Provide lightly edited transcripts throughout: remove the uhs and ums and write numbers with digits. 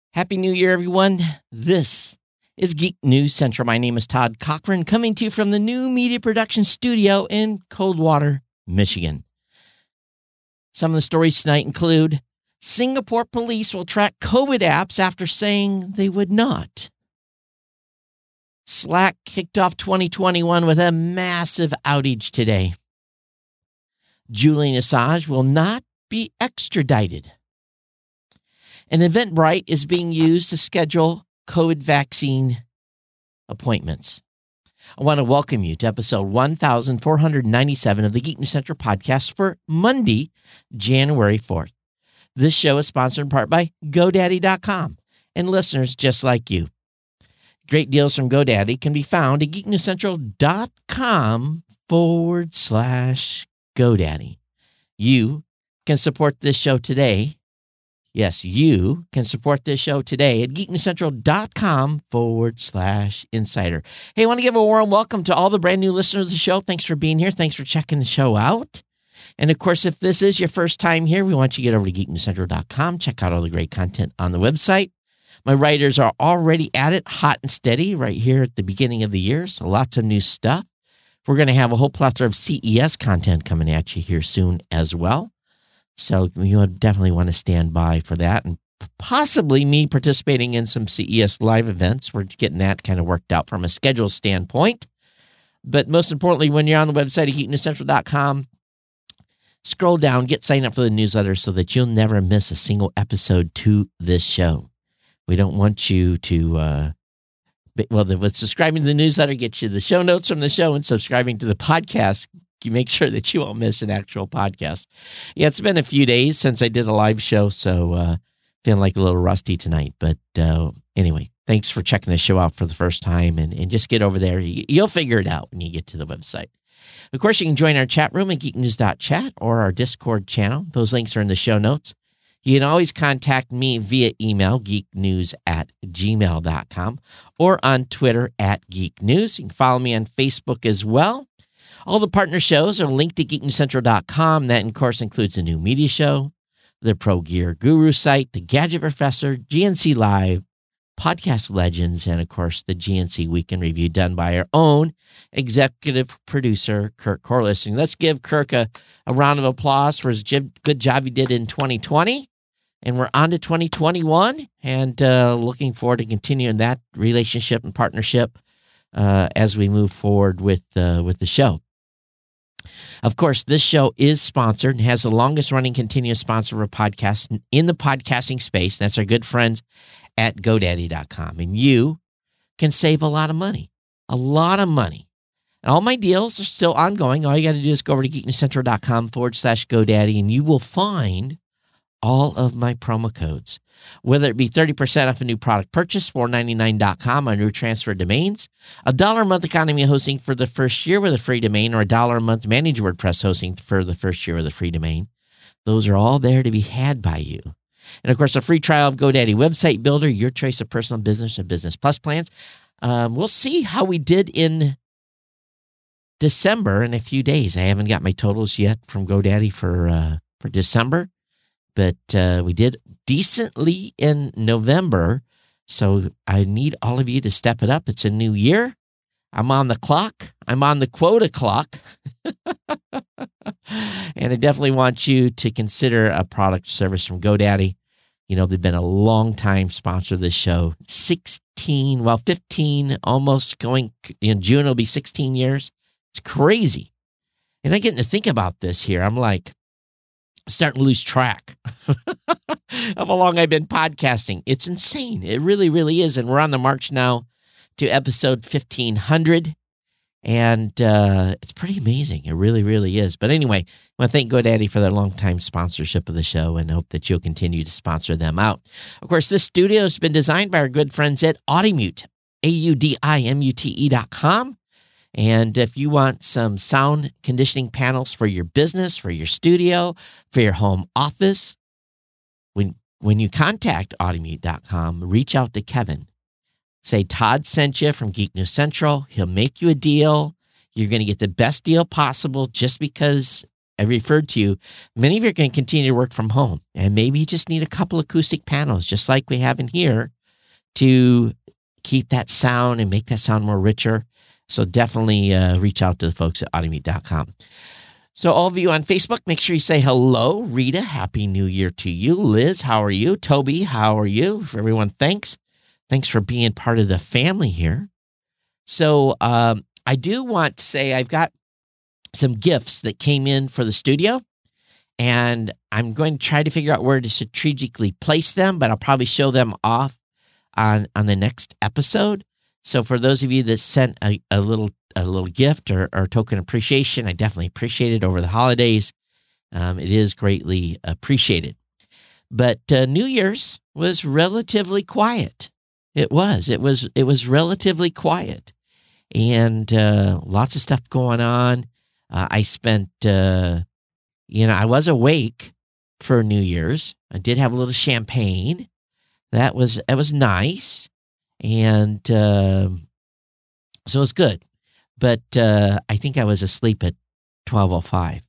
Happy New Year, everyone. This is Geek News Central. My name is Todd Cochran, coming to you from the New Media Production Studio in Coldwater, Michigan. Some of the stories tonight include Singapore police will track COVID apps after saying they would not. Slack kicked off 2021 with a massive outage today. Julian Assange will not be extradited. And Eventbrite is being used to schedule COVID vaccine appointments. I want to welcome you to episode 1497 of the Geek News Central podcast for Monday, January 4th. This show is sponsored in part by GoDaddy.com and listeners just like you. Great deals from GoDaddy can be found at geeknewscentral.com/GoDaddy. You can support this show today. Yes, you can support this show today at geeknewscentral.com/insider. Hey, I want to give a warm welcome to all the brand new listeners of the show. Thanks for being here. Thanks for checking the show out. And of course, if this is your first time here, we want you to get over to geeknewscentral.com. Check out all the great content on the website. My writers are already at it, hot and steady, right here at the beginning of the year. So lots of new stuff. We're going to have a whole plethora of CES content coming at you here soon as well. So you definitely want to stand by for that, and possibly me participating in some CES live events. We're getting that kind of worked out from a schedule standpoint. But most importantly, when you're on the website at geeknewscentral.com, scroll down, get signed up for the newsletter so that you'll never miss a single episode to this show. We don't want you to, subscribing to the newsletter gets you the show notes from the show, and subscribing to the podcast, you make sure that you won't miss an actual podcast. Yeah, it's been a few days since I did a live show, so feeling like a little rusty tonight. But anyway, thanks for checking the show out for the first time, and just get over there. You'll figure it out when you get to the website. Of course, you can join our chat room at geeknews.chat or our Discord channel. Those links are in the show notes. You can always contact me via email, geeknews@gmail.com, or on Twitter @geeknews. You can follow me on Facebook as well. All the partner shows are linked to geeknewscentral.com. That, of course, includes the New Media Show, the Pro Gear Guru site, the Gadget Professor, GNC Live, Podcast Legends, and, of course, the GNC Weekend Review done by our own executive producer, Kirk Corliss. And let's give Kirk a round of applause for his good job he did in 2020. And we're on to 2021, and looking forward to continuing that relationship and partnership as we move forward with the show. Of course, this show is sponsored and has the longest running continuous sponsor of a podcast in the podcasting space. That's our good friends at GoDaddy.com. And you can save a lot of money. And all my deals are still ongoing. All you got to do is go over to geeknewscentral.com/GoDaddy, and you will find all of my promo codes, whether it be 30% off a new product purchase, $4.99.com on new transfer domains, $1 a month economy hosting for the first year with a free domain, or $1 a month managed WordPress hosting for the first year with a free domain. Those are all there to be had by you. And of course, a free trial of GoDaddy Website Builder, your choice of personal business and business plus plans. We'll see how we did in December in a few days. I haven't got my totals yet from GoDaddy for December. But we did decently in November, so I need all of you to step it up. It's a new year. I'm on the clock. I'm on the quota clock. And I definitely want you to consider a product or service from GoDaddy. You know, they've been a long time sponsor of this show. 15, almost going, in June it'll be 16 years. It's crazy. And I'm getting to think about this here. I'm like, starting to lose track of how long I've been podcasting. It's insane. It really, really is. And we're on the march now to episode 1500. And it's pretty amazing. It really, really is. But anyway, I want to thank GoDaddy for their longtime sponsorship of the show, and hope that you'll continue to sponsor them out. Of course, this studio has been designed by our good friends at Audimute, AUDIMUTE.com. And if you want some sound conditioning panels for your business, for your studio, for your home office, when you contact Audimute.com, reach out to Kevin. Say, Todd sent you from Geek News Central. He'll make you a deal. You're going to get the best deal possible just because I referred to, many of you are going to continue to work from home, and maybe you just need a couple acoustic panels, just like we have in here, to keep that sound and make that sound more richer. So definitely reach out to the folks at audimute.com. So all of you on Facebook, make sure you say hello. Rita, Happy New Year to you. Liz, how are you? Toby, how are you? Everyone, thanks. Thanks for being part of the family here. So I do want to say I've got some gifts that came in for the studio, and I'm going to try to figure out where to strategically place them, but I'll probably show them off on the next episode. So for those of you that sent a little gift or token appreciation, I definitely appreciate it over the holidays. It is greatly appreciated. But New Year's was relatively quiet. It was relatively quiet, and lots of stuff going on. I spent, I was awake for New Year's. I did have a little champagne. That was nice. And so it was good. But I think I was asleep at 12:05.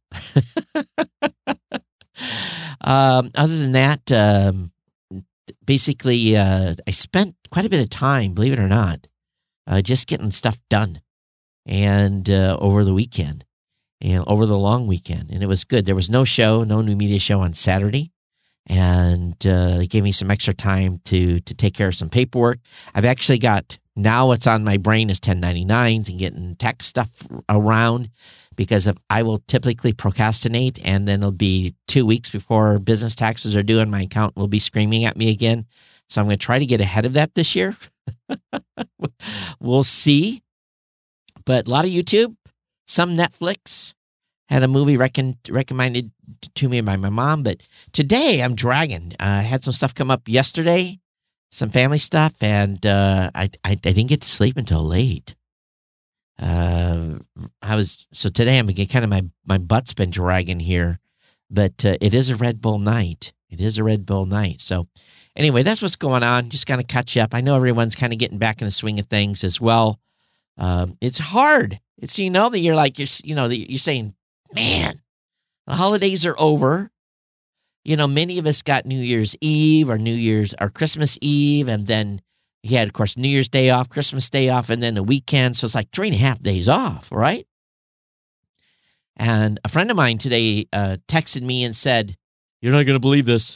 Other than that, basically, I spent quite a bit of time, believe it or not, just getting stuff done. And over the weekend. And over the long weekend, and it was good. There was no new media show on Saturday, and they gave me some extra time to take care of some paperwork. I've actually got, now what's on my brain is 1099s and getting tax stuff around, because I will typically procrastinate, and then it'll be 2 weeks before business taxes are due, and my accountant will be screaming at me again. So I'm going to try to get ahead of that this year. We'll see. But a lot of YouTube. Some Netflix, had a movie recommended to me by my mom. But today I'm dragging. I had some stuff come up yesterday, some family stuff, and I didn't get to sleep until late. So today I'm getting kind of my butt's been dragging here, but it is a Red Bull night. So anyway, that's what's going on. Just kind of catch you up. I know everyone's kind of getting back in the swing of things as well. It's hard. It's, that you're saying, man, the holidays are over. Many of us got New Year's Eve or Christmas Eve. And then you had, of course, New Year's Day off, Christmas Day off, and then the weekend. So it's like 3.5 days off, right? And a friend of mine today texted me and said, "You're not going to believe this."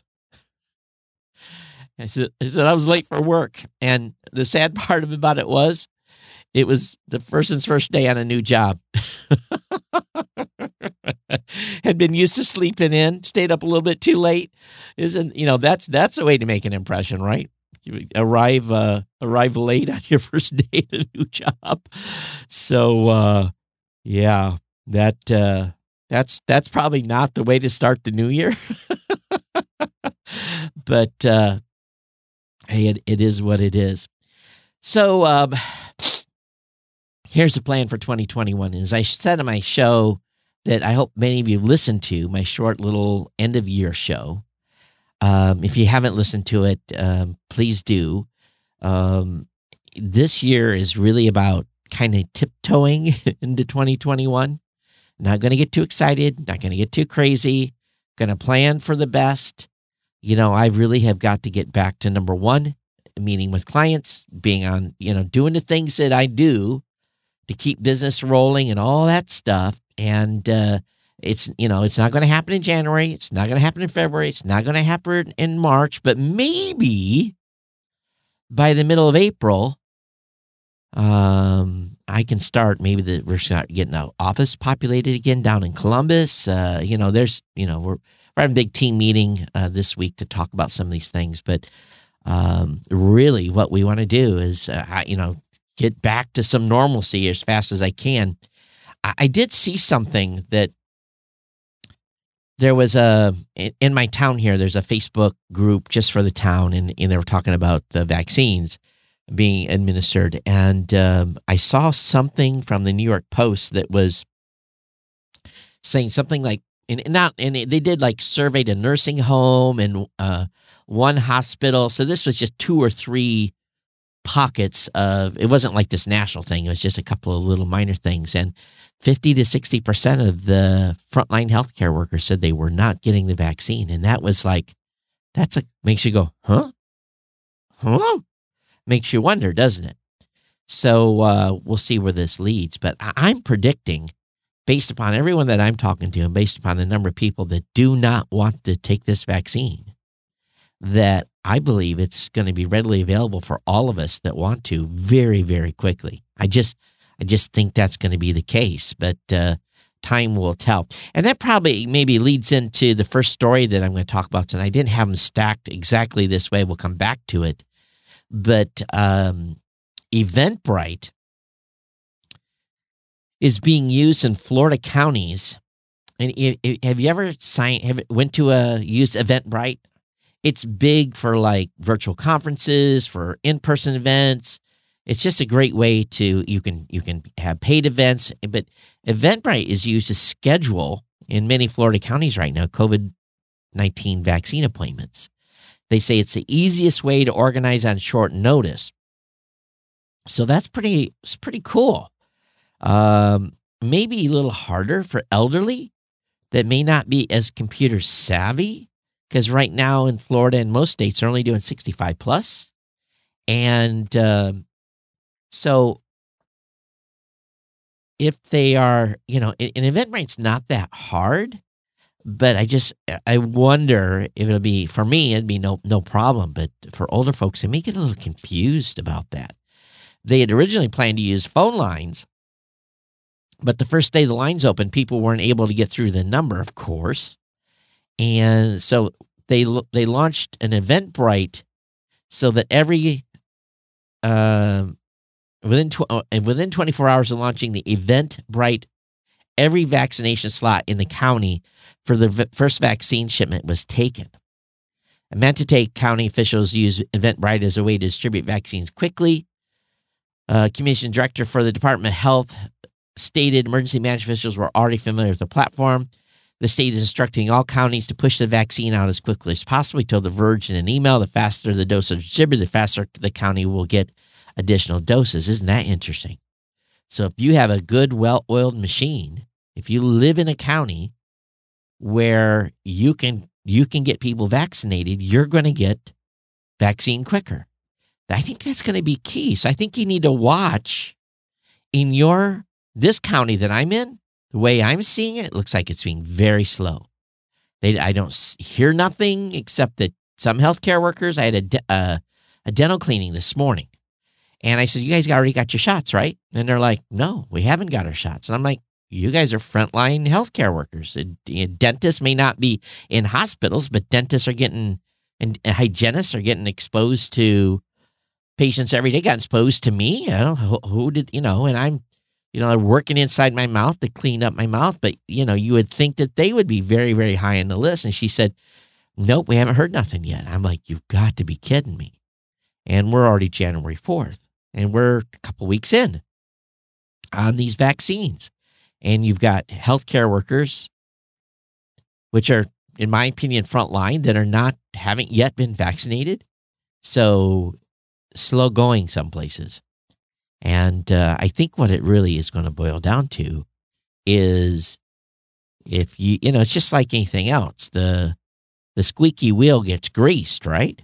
I said I was late for work. And the sad part about it was, it was the person's first day on a new job. Had been used to sleeping in, stayed up a little bit too late. That's a way to make an impression, right? You arrive late on your first day at a new job. So, that's probably not the way to start the new year. But hey, it is what it is. So, here's the plan for 2021. As I said on my show that I hope many of you listen to, my short little end-of-year show. If you haven't listened to it, please do. This year is really about kind of tiptoeing into 2021. Not going to get too excited, not going to get too crazy, going to plan for the best. I really have got to get back to number one, meeting with clients, being on, doing the things that I do to keep business rolling and all that stuff. And it's not going to happen in January. It's not going to happen in February. It's not going to happen in March. But maybe by the middle of April, I can start. Maybe we're getting the office populated again down in Columbus. We're having a big team meeting this week to talk about some of these things. But really, what we want to do is, get back to some normalcy as fast as I can. I did see something that there was in my town here, there's a Facebook group just for the town, and they were talking about the vaccines being administered. And I saw something from the New York Post that was saying something like, and they did like surveyed a nursing home and one hospital. So this was just 2 or 3 pockets of, it wasn't like this national thing. It was just a couple of little minor things. And 50 to 60% of the frontline healthcare workers said they were not getting the vaccine. And that was like, makes you go, huh? Huh? Makes you wonder, doesn't it? So we'll see where this leads. But I'm predicting, based upon everyone that I'm talking to and based upon the number of people that do not want to take this vaccine, that I believe it's going to be readily available for all of us that want to very, very quickly. I just think that's going to be the case, but time will tell. And that probably maybe leads into the first story that I'm going to talk about tonight. I didn't have them stacked exactly this way. We'll come back to it. But Eventbrite is being used in Florida counties. And have you ever went to used Eventbrite? It's big for like virtual conferences, for in-person events. It's just a great way to, you can have paid events, but Eventbrite is used to schedule in many Florida counties right now COVID-19 vaccine appointments. They say it's the easiest way to organize on short notice. So it's pretty cool. Maybe a little harder for elderly that may not be as computer savvy, because right now in Florida and most states are only doing 65 plus. And so if they are, an Eventbrite's not that hard, but I wonder if it'll be, for me, it'd be no problem. But for older folks, they may get a little confused about that. They had originally planned to use phone lines, but the first day the lines opened, people weren't able to get through the number, of course. And so they launched an Eventbrite so that within 24 hours of launching the Eventbrite, every vaccination slot in the county for the first vaccine shipment was taken. Manatee County officials use Eventbrite as a way to distribute vaccines quickly. Commission director for the Department of Health stated emergency management officials were already familiar with the platform. The state is instructing all counties to push the vaccine out as quickly as possible. He told The Verge in an email, the faster the dose is distributed, the faster the county will get additional doses. Isn't that interesting? So if you have a good, well-oiled machine, if you live in a county where you can get people vaccinated, you're going to get vaccine quicker. I think that's going to be key. So I think you need to watch in this county that I'm in. The way I'm seeing it, it looks like it's being very slow. I don't hear nothing except that some healthcare workers. I had a dental cleaning this morning, and I said, "You guys already got your shots, right?" And they're like, "No, we haven't got our shots." And I'm like, "You guys are frontline healthcare workers. Dentists may not be in hospitals, but dentists are getting, and hygienists are getting exposed to patients every day. Got exposed to me. I don't know who did, and I'm." Working inside my mouth to clean up my mouth. But, you would think that they would be very, very high on the list. And she said, "Nope, we haven't heard nothing yet." I'm like, "You've got to be kidding me." And we're already January 4th. And we're a couple weeks in on these vaccines. And you've got healthcare workers, which are, in my opinion, frontline, that haven't yet been vaccinated. So slow going some places. And I think what it really is going to boil down to is if it's just like anything else. The squeaky wheel gets greased, right?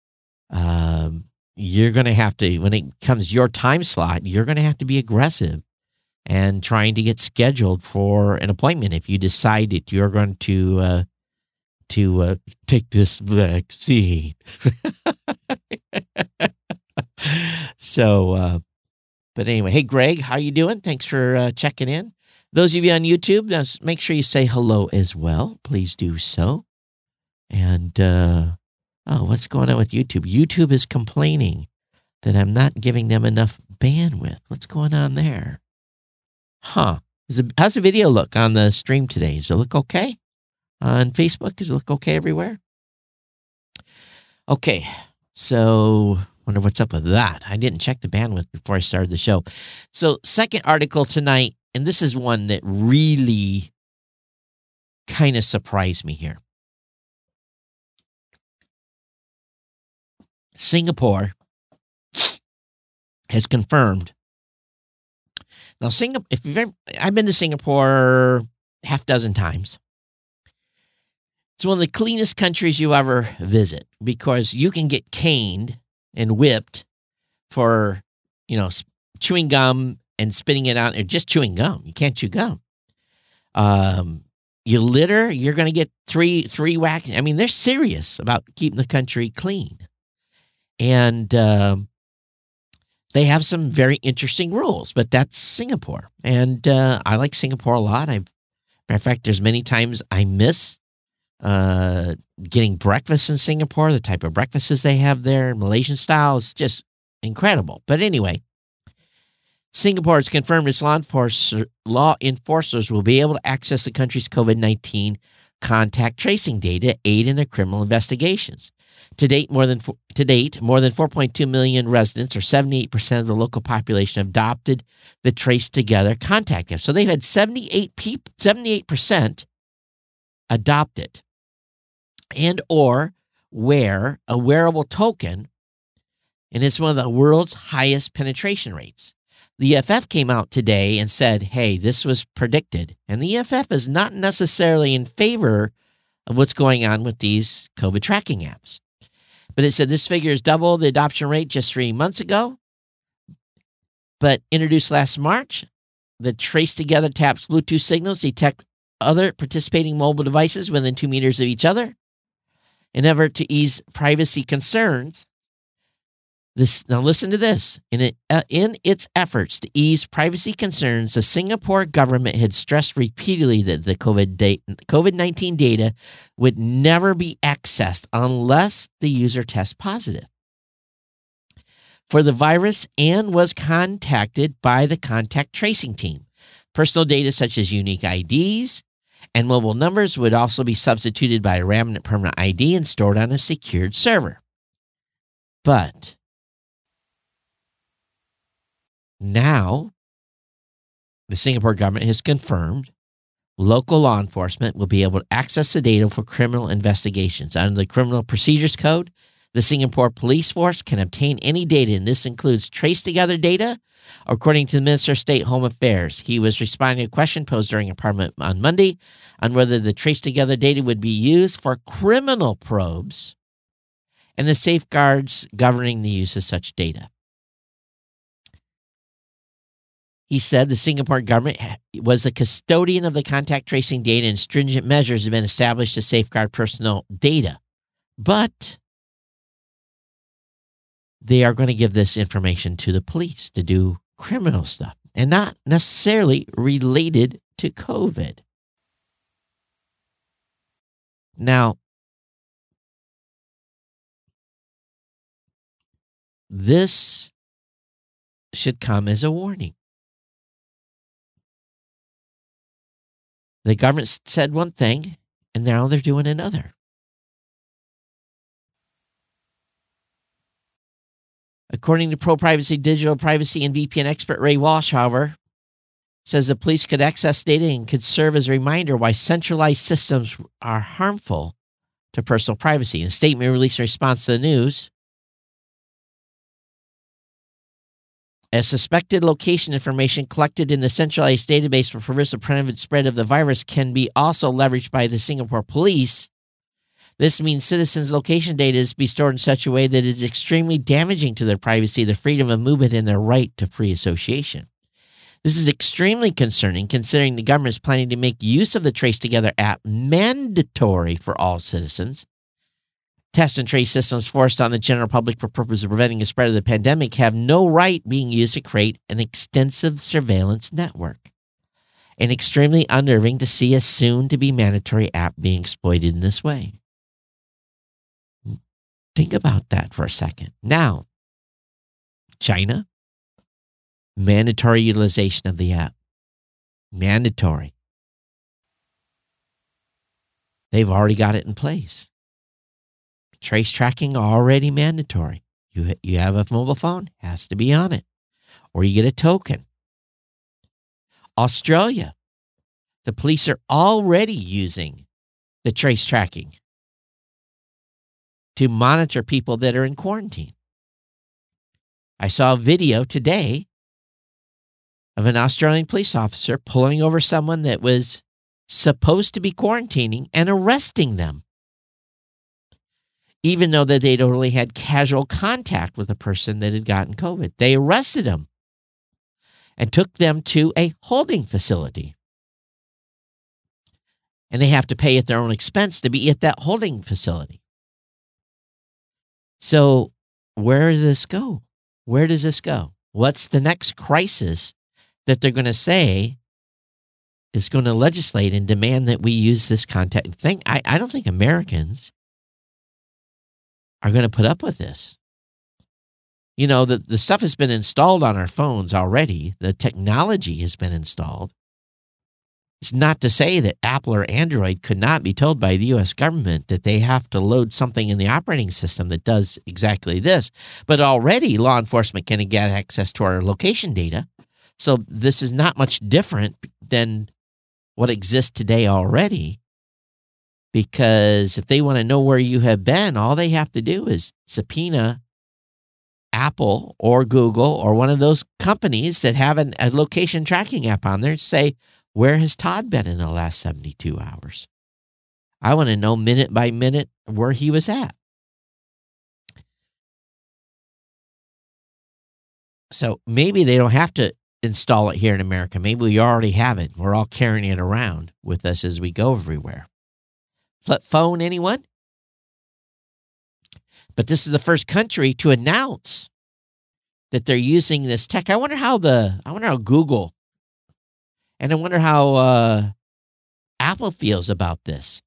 You're going to have to, when it comes your time slot, you're going to have to be aggressive and trying to get scheduled for an appointment if you decide that you're going to take this vaccine. So, but anyway, hey, Greg, how you doing? Thanks for checking in. Those of you on YouTube, make sure you say hello as well. Please do so. And, what's going on with YouTube? YouTube is complaining that I'm not giving them enough bandwidth. What's going on there? Huh. How's the video look on the stream today? Does it look okay? On Facebook, does it look okay everywhere? Okay, so wonder what's up with that. I didn't check the bandwidth before I started the show. So second article tonight, and this is one that really kind of surprised me here. Singapore has confirmed. Now, I've been to Singapore half dozen times. It's one of the cleanest countries you ever visit because you can get caned and whipped for, chewing gum and spitting it out, or just chewing gum. You can't chew gum. You litter, you're going to get three whacks. I mean, they're serious about keeping the country clean. And they have some very interesting rules, but that's Singapore. And I like Singapore a lot. Matter of fact, there's many times I miss getting breakfast in Singapore. The type of breakfasts they have there, Malaysian style, is just incredible. But anyway, Singapore has confirmed its law enforcers will be able to access the country's COVID-19 contact tracing data to aid in their criminal investigations. To date, more than 4.2 million residents, or 78% of the local population, have adopted the Trace Together contact app. So they've had 78% adopt it and or wear a wearable token, and it's one of the world's highest penetration rates. The EFF came out today and said, hey, this was predicted. And the EFF is not necessarily in favor of what's going on with these COVID tracking apps. But it said this figure is double the adoption rate just 3 months ago. But introduced last March, the Trace Together taps Bluetooth signals, detect other participating mobile devices within 2 meters of each other. In an effort to ease privacy concerns, now listen to this. In its efforts to ease privacy concerns, the Singapore government had stressed repeatedly that the COVID-19 data would never be accessed unless the user tests positive for the virus and was contacted by the contact tracing team. Personal data such as unique IDs and mobile numbers would also be substituted by a remnant permanent ID and stored on a secured server. But now, the Singapore government has confirmed local law enforcement will be able to access the data for criminal investigations. Under the Criminal Procedures Code, the Singapore Police Force can obtain any data, and this includes Trace Together data, according to the Minister of State Home Affairs. He was responding to a question posed during a parliament on Monday on whether the Trace Together data would be used for criminal probes and the safeguards governing the use of such data. He said the Singapore government was the custodian of the contact tracing data, and stringent measures have been established to safeguard personal data. But they are going to give this information to the police to do criminal stuff and not necessarily related to COVID. Now, this should come as a warning. The government said one thing, and now they're doing another. According to pro-privacy, digital privacy, and VPN expert Ray Walsh, however, says the police could access data and could serve as a reminder why centralized systems are harmful to personal privacy. In a statement released in response to the news, as suspected location information collected in the centralized database for purpose of preventing spread of the virus can be also leveraged by the Singapore police. This means citizens' location data is to be stored in such a way that it is extremely damaging to their privacy, their freedom of movement, and their right to free association. This is extremely concerning considering the government is planning to make use of the Trace Together app mandatory for all citizens. Test and trace systems forced on the general public for purpose of preventing the spread of the pandemic have no right being used to create an extensive surveillance network. And extremely unnerving to see a soon-to-be mandatory app being exploited in this way. Think about that for a second. Now, China, mandatory utilization of the app. Mandatory. They've already got it in place. Trace tracking already mandatory. You have a mobile phone, has to be on it. Or you get a token. Australia, the police are already using the trace tracking to monitor people that are in quarantine. I saw a video today of an Australian police officer pulling over someone that was supposed to be quarantining and arresting them, even though that they'd only had casual contact with a person that had gotten COVID. They arrested them and took them to a holding facility. And they have to pay at their own expense to be at that holding facility. So where does this go? Where does this go? What's the next crisis that they're going to say is going to legislate and demand that we use this contact thing? I don't think Americans are going to put up with this. You know, the stuff has been installed on our phones already. The technology has been installed. It's not to say that Apple or Android could not be told by the U.S. government that they have to load something in the operating system that does exactly this. But already law enforcement can get access to our location data. So this is not much different than what exists today already. Because if they want to know where you have been, all they have to do is subpoena Apple or Google or one of those companies that have a location tracking app on there, say, where has Todd been in the last 72 hours? I want to know minute by minute where he was at. So maybe they don't have to install it here in America. Maybe we already have it. We're all carrying it around with us as we go everywhere. Flip phone, anyone? But this is the first country to announce that they're using this tech. I wonder how Google, and I wonder how Apple feels about this.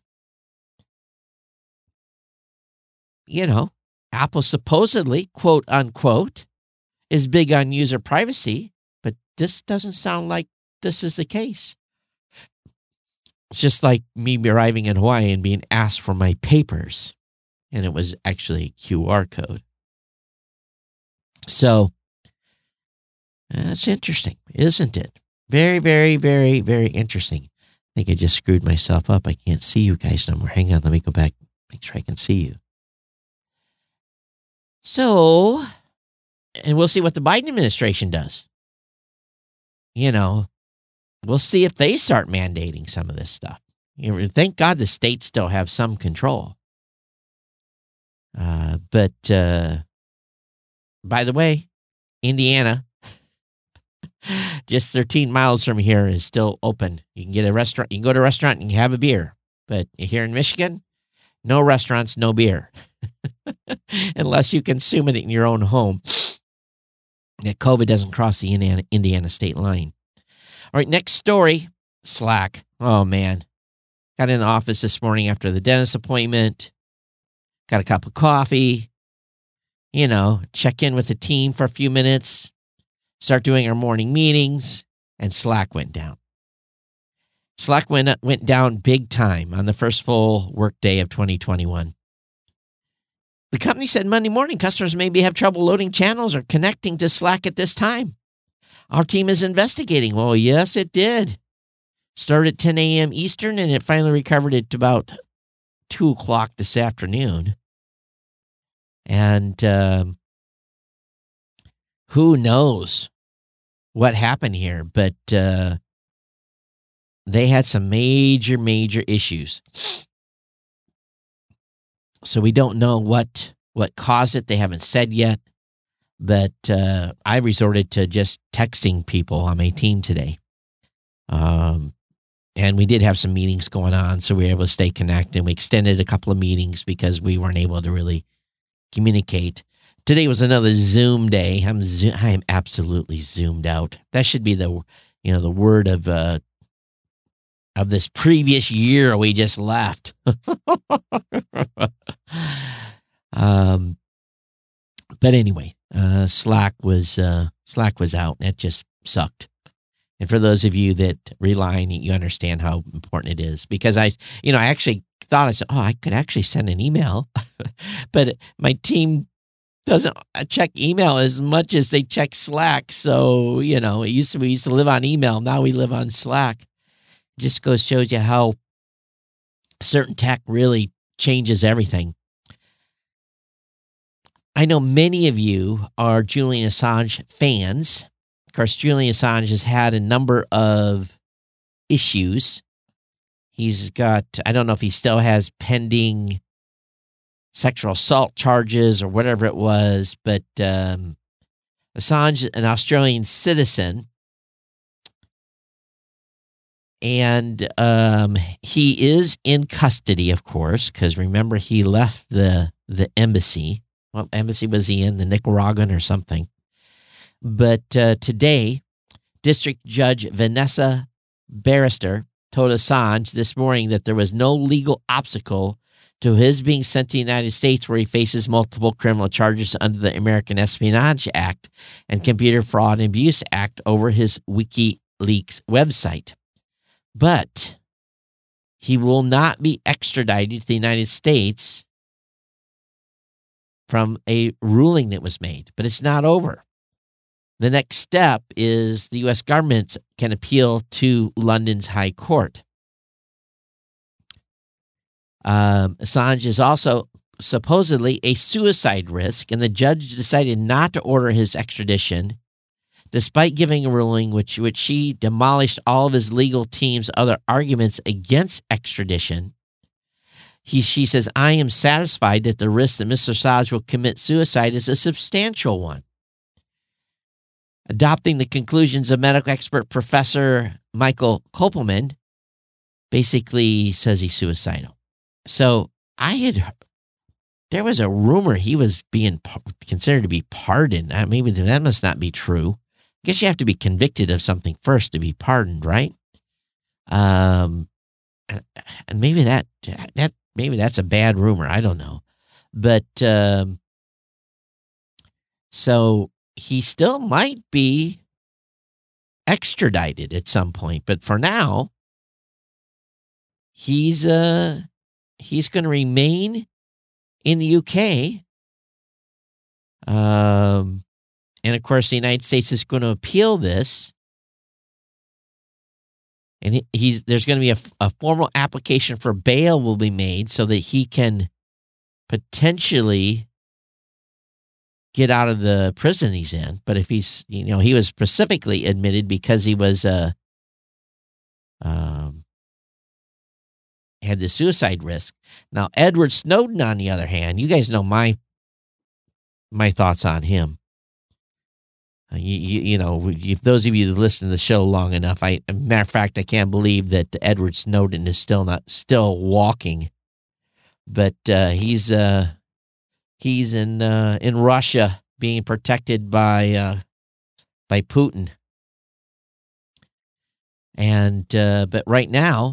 You know, Apple supposedly, quote unquote, is big on user privacy, but this doesn't sound like this is the case. It's just like me arriving in Hawaii and being asked for my papers, and it was actually a QR code. So that's interesting, isn't it? Very, very, very, very interesting. I think I just screwed myself up. I can't see you guys no more. Hang on, let me go back, make sure I can see you. So, and we'll see what the Biden administration does. You know, we'll see if they start mandating some of this stuff. You know, thank God the states still have some control. But by the way, Indiana, just 13 miles from here, is still open. You can get a restaurant. You can go to a restaurant and have a beer. But here in Michigan, no restaurants, no beer. Unless you consume it in your own home. That COVID doesn't cross the Indiana state line. All right, next story, Slack. Oh, man. Got in the office this morning after the dentist appointment. Got a cup of coffee. You know, check in with the team for a few minutes. Start doing our morning meetings. And Slack went down. Slack went down big time on the first full workday of 2021. The company said Monday morning customers maybe have trouble loading channels or connecting to Slack at this time. Our team is investigating. Well, yes, it did. Started at 10 a.m. Eastern, and it finally recovered at about 2 o'clock this afternoon. And who knows what happened here, but they had some major issues. So we don't know what caused it. They haven't said yet. But I resorted to just texting people on my team today. And we did have some meetings going on, so we were able to stay connected. We extended a couple of meetings because we weren't able to really communicate. Today was another Zoom day. I am absolutely zoomed out. That should be the word of this previous year we just left. But anyway, Slack was out. That just sucked. And for those of you that rely on it, you understand how important it is. Because I actually thought, I said, I could actually send an email, but my team doesn't check email as much as they check Slack. So, we used to live on email. Now we live on Slack. It just shows you how certain tech really changes everything. I know many of you are Julian Assange fans. Of course, Julian Assange has had a number of issues. He's got, I don't know if he still has pending sexual assault charges or whatever it was, but Assange, an Australian citizen, and he is in custody, of course, because remember, he left the embassy. What embassy was he in? The Nicaraguan or something. But today, District Judge Vanessa Barrister told Assange this morning that there was no legal obstacle to his being sent to the United States, where he faces multiple criminal charges under the American Espionage Act and Computer Fraud and Abuse Act over his WikiLeaks website. But he will not be extradited to the United States from a ruling that was made, but it's not over. The next step is the U.S. government can appeal to London's High Court. Assange is also supposedly a suicide risk, and the judge decided not to order his extradition, despite giving a ruling which she demolished all of his legal team's other arguments against extradition. She says, I am satisfied that the risk that Mr. Assange will commit suicide is a substantial one. Adopting the conclusions of medical expert Professor Michael Kopelman, basically says he's suicidal. So there was a rumor he was being considered to be pardoned. Maybe that must not be true. I guess you have to be convicted of something first to be pardoned, right? And maybe maybe that's a bad rumor. I don't know. But so he still might be extradited at some point. But for now, he's going to remain in the UK. And of course, the United States is going to appeal this. And there's going to be a formal application for bail will be made so that he can potentially get out of the prison he's in. But if he's, he was specifically admitted because he was had the suicide risk. Now, Edward Snowden, on the other hand, you guys know my thoughts on him. If those of you that listen to the show long enough, matter of fact, I can't believe that Edward Snowden is still walking, but he's in Russia being protected by Putin, and but right now,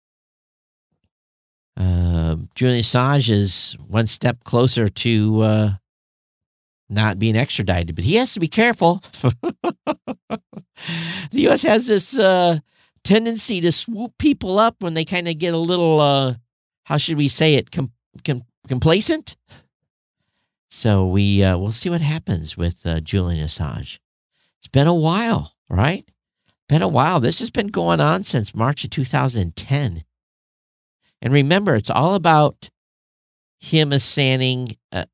Julian Assange is one step closer to not being extradited, but he has to be careful. The U.S. has this tendency to swoop people up when they kind of get a little, how should we say it, complacent. So we'll see what happens with Julian Assange. It's been a while, right? Been a while. This has been going on since March of 2010. And remember, it's all about him assisting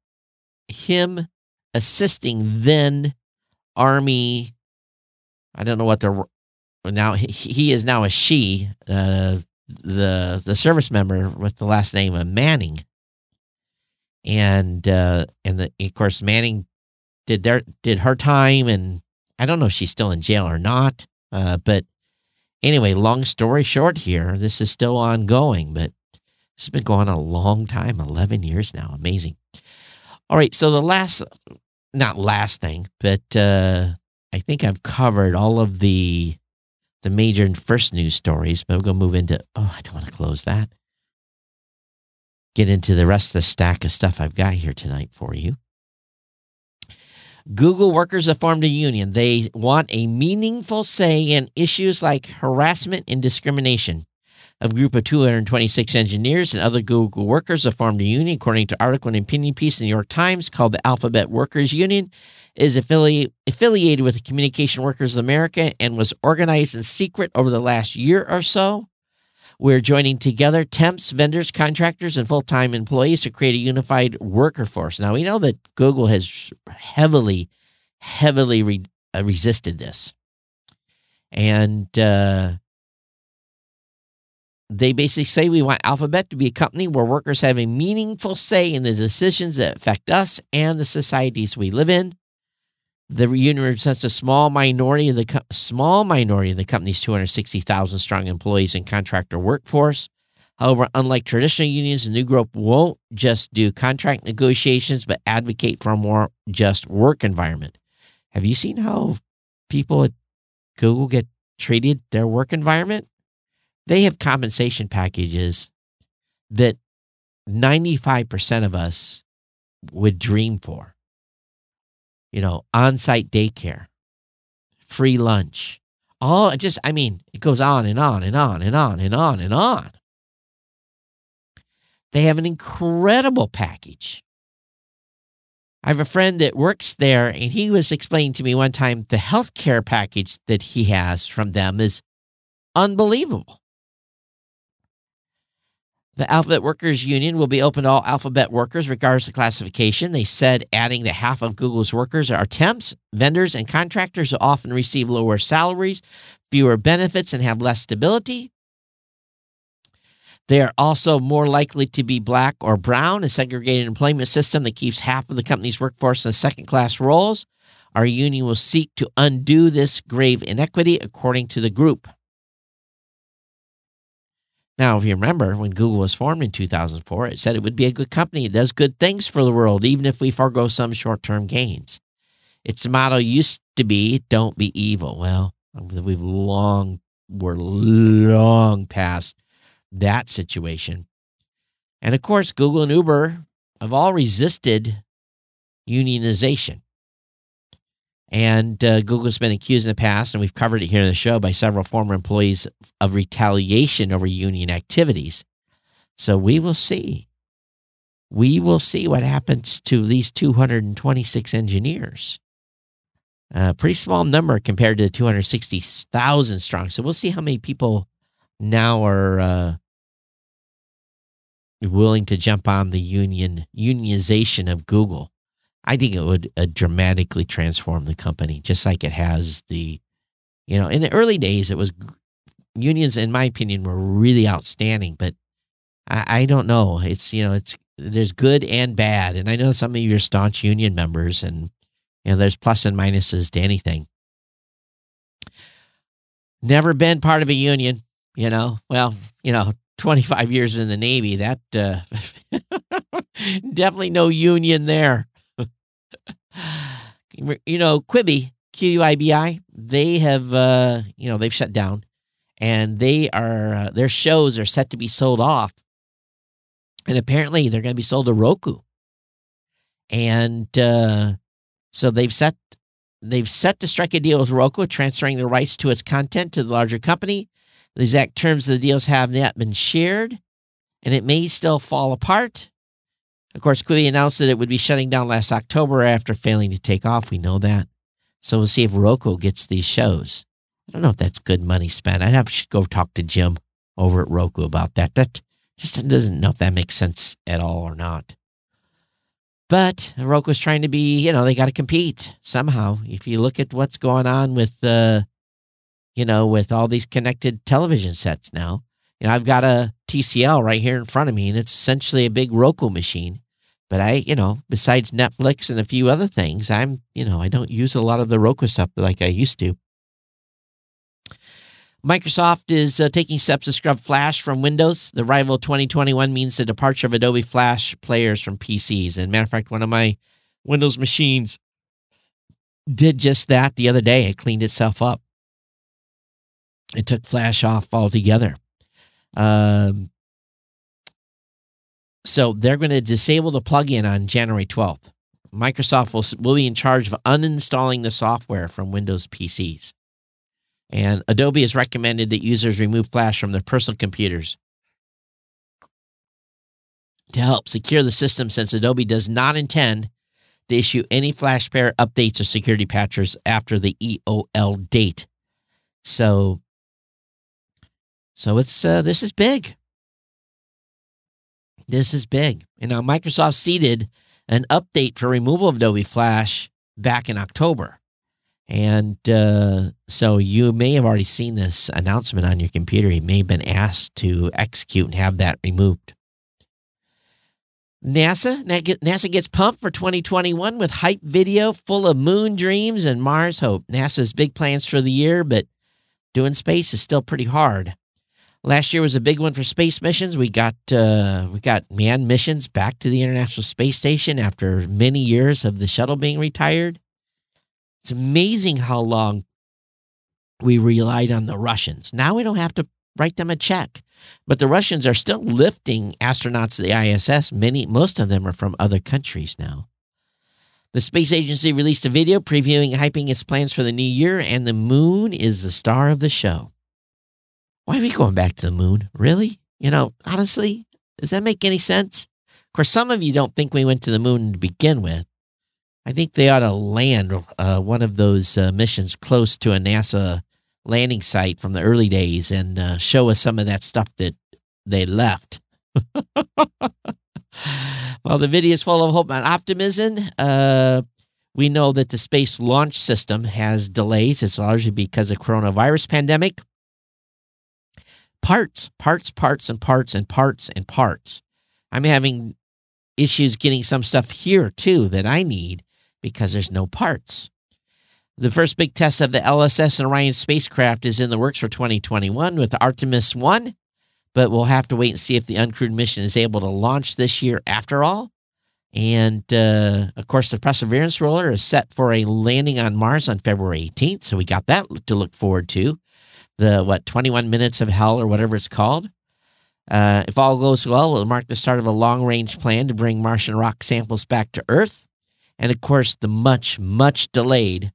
then Army. I don't know what now he is now a she, the service member with the last name of Manning, and of course Manning did her time, and I don't know if she's still in jail or not. But anyway, long story short, here this is still ongoing, but this has been going on a long time, 11 years now. Amazing. All right, so not last thing, but I think I've covered all of the major first news stories, but we're going to move into, I don't want to close that. Get into the rest of the stack of stuff I've got here tonight for you. Google workers have formed a union. They want a meaningful say in issues like harassment and discrimination. A group of 226 engineers and other Google workers have formed a union, according to article and opinion piece in the New York Times called the Alphabet Workers Union. It is affiliated with the Communication Workers of America and was organized in secret over the last year or so. We're joining together temps, vendors, contractors, and full-time employees to create a unified worker force. Now, we know that Google has heavily resisted this. And they basically say we want Alphabet to be a company where workers have a meaningful say in the decisions that affect us and the societies we live in. The union represents a small minority of the company's 260,000 strong employees and contractor workforce. However, unlike traditional unions, the new group won't just do contract negotiations, but advocate for a more just work environment. Have you seen how people at Google get treated, their work environment? They have compensation packages that 95% of us would dream for. On-site daycare, free lunch, it goes on and on and on and on and on and on. They have an incredible package. I have a friend that works there, and he was explaining to me one time the healthcare package that he has from them is unbelievable. The Alphabet Workers Union will be open to all Alphabet workers, regardless of classification. They said adding that half of Google's workers are temps, vendors, and contractors who often receive lower salaries, fewer benefits, and have less stability. They are also more likely to be black or brown, a segregated employment system that keeps half of the company's workforce in second-class roles. Our union will seek to undo this grave inequity, according to the group. Now, if you remember, when Google was formed in 2004, it said it would be a good company. It does good things for the world, even if we forego some short-term gains. Its motto used to be, don't be evil. Well, we're long past that situation. And of course, Google and Uber have all resisted unionization. And Google's been accused in the past, and we've covered it here in the show, by several former employees of retaliation over union activities. So we will see. We will see what happens to these 226 engineers. A pretty small number compared to the 260,000 strong. So we'll see how many people now are willing to jump on the unionization of Google. I think it would dramatically transform the company, just like it has in the early days, it was unions, in my opinion, were really outstanding, but I don't know. There's good and bad. And I know some of you are staunch union members, and, there's plus and minuses to anything. Never been part of a union, 25 years in the Navy, that, definitely no union there. Quibi, QUIBI, they have, they've shut down, and their shows are set to be sold off. And apparently they're going to be sold to Roku. And so they've set to strike a deal with Roku, transferring the rights to its content to the larger company. The exact terms of the deals have not been shared, and it may still fall apart. Of course, Quibi announced that it would be shutting down last October after failing to take off. We know that. So we'll see if Roku gets these shows. I don't know if that's good money spent. I'd have to go talk to Jim over at Roku about that. That just doesn't know if that makes sense at all or not. But Roku's trying to be, they got to compete somehow. If you look at what's going on with, with all these connected television sets now, I've got a TCL right here in front of me, and it's essentially a big Roku machine. But besides Netflix and a few other things, I don't use a lot of the Roku stuff like I used to. Microsoft is taking steps to scrub Flash from Windows. The arrival of 2021 means the departure of Adobe Flash players from PCs. And matter of fact, one of my Windows machines did just that the other day. It cleaned itself up. It took Flash off altogether. So they're going to disable the plugin on January 12th. Microsoft will be in charge of uninstalling the software from Windows PCs. And Adobe has recommended that users remove Flash from their personal computers to help secure the system, since Adobe does not intend to issue any Flash Player updates or security patches after the EOL date. So So this is big. This is big. And now Microsoft seeded an update for removal of Adobe Flash back in October. And so you may have already seen this announcement on your computer. You may have been asked to execute and have that removed. NASA gets pumped for 2021 with hype video full of moon dreams and Mars hope. NASA's big plans for the year, but doing space is still pretty hard. Last year was a big one for space missions. We got manned missions back to the International Space Station after many years of the shuttle being retired. It's amazing how long we relied on the Russians. Now we don't have to write them a check. But the Russians are still lifting astronauts to the ISS. Most of them are from other countries now. The space agency released a video previewing and hyping its plans for the new year, and the moon is the star of the show. Why are we going back to the moon? Really? Honestly, does that make any sense? Of course, some of you don't think we went to the moon to begin with. I think they ought to land one of those missions close to a NASA landing site from the early days and show us some of that stuff that they left. Well, the video is full of hope and optimism. We know that the Space Launch System has delays. It's largely because of coronavirus pandemic. Parts. I'm having issues getting some stuff here, too, that I need because there's no parts. The first big test of the LSS and Orion spacecraft is in the works for 2021 with Artemis 1, but we'll have to wait and see if the uncrewed mission is able to launch this year after all. And, of course, the Perseverance rover is set for a landing on Mars on February 18th, so we got that to look forward to. The, 21 minutes of hell or whatever it's called. If all goes well, it'll mark the start of a long-range plan to bring Martian rock samples back to Earth. And, of course, the much, much delayed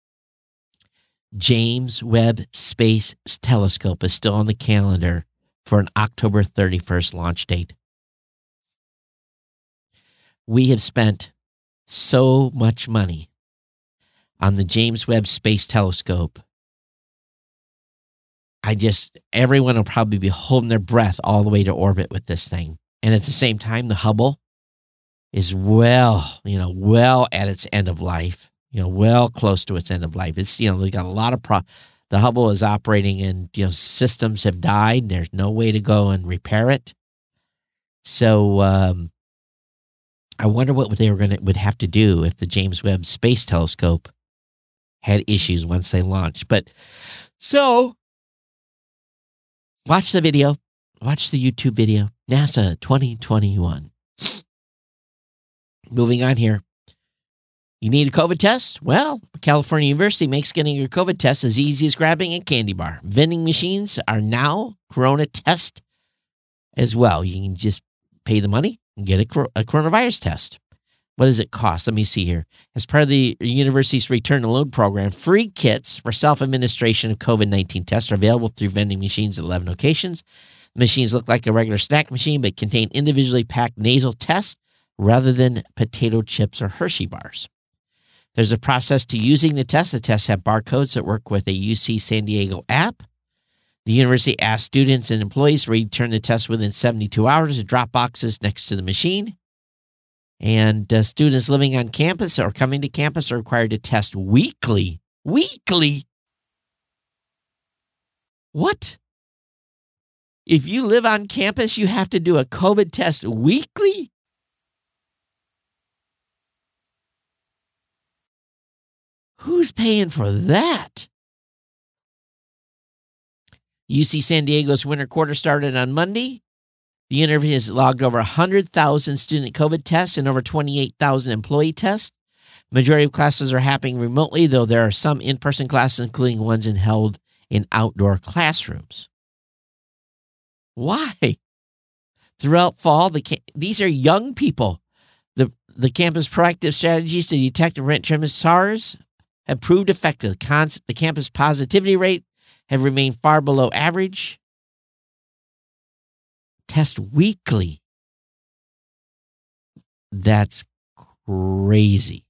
James Webb Space Telescope is still on the calendar for an October 31st launch date. We have spent so much money on the James Webb Space Telescope. Everyone will probably be holding their breath all the way to orbit with this thing. And at the same time, the Hubble is well at its end of life, well close to its end of life. It's, they got a lot of the Hubble is operating and, systems have died. There's no way to go and repair it. So, I wonder what they would have to do if the James Webb Space Telescope had issues once they launched. But so watch the video, watch the YouTube video, NASA 2021. Moving on here. You need a COVID test? Well, California University makes getting your COVID test as easy as grabbing a candy bar. Vending machines are now Corona test as well. You can just pay the money and get a coronavirus test. What does it cost? Let me see here. As part of the university's Return to Load program, free kits for self-administration of COVID-19 tests are available through vending machines at 11 locations. The machines look like a regular snack machine, but contain individually packed nasal tests rather than potato chips or Hershey bars. There's a process to using the test. The tests have barcodes that work with a UC San Diego app. The university asks students and employees to return the test within 72 hours to drop boxes next to the machine. And students living on campus or coming to campus are required to test weekly. Weekly? What? If you live on campus, you have to do a COVID test weekly? Who's paying for that? UC San Diego's winter quarter started on Monday. The university has logged over 100,000 student COVID tests and over 28,000 employee tests. The majority of classes are happening remotely, though there are some in-person classes, including ones held in outdoor classrooms. Why? Throughout fall, these are young people. The campus proactive strategies to detect and prevent SARS have proved effective. The campus positivity rate have remained far below average. Test weekly. That's crazy.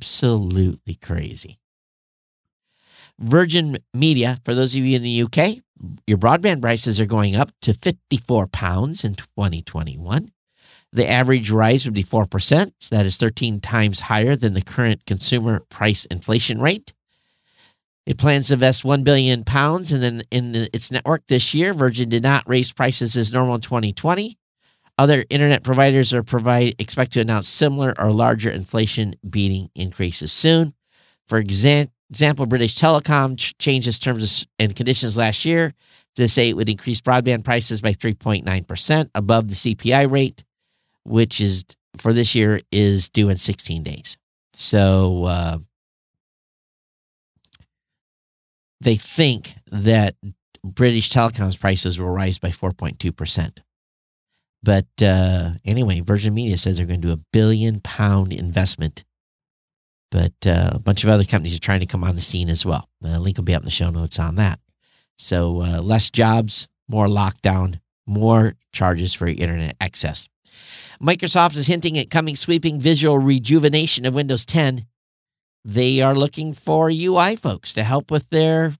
Absolutely crazy. Virgin Media, for those of you in the UK, Your broadband prices are going up to £54 in 2021. The average rise would be 4%. That is 13 times higher than the current consumer price inflation rate. It plans to invest £1 billion in its network this year. Virgin did not raise prices as normal in 2020. Other internet providers are expect to announce similar or larger inflation-beating increases soon. For example, British Telecom changed its terms and conditions last year to say it would increase broadband prices by 3.9% above the CPI rate, which is for this year is due in 16 days. So they think that British Telecom's prices will rise by 4.2%. But anyway, Virgin Media says they're going to do £1 billion investment. But a bunch of other companies are trying to come on the scene as well. The link will be up in the show notes on that. So less jobs, more lockdown, more charges for internet access. Microsoft is hinting at coming sweeping visual rejuvenation of Windows 10. They are looking for UI folks to help with their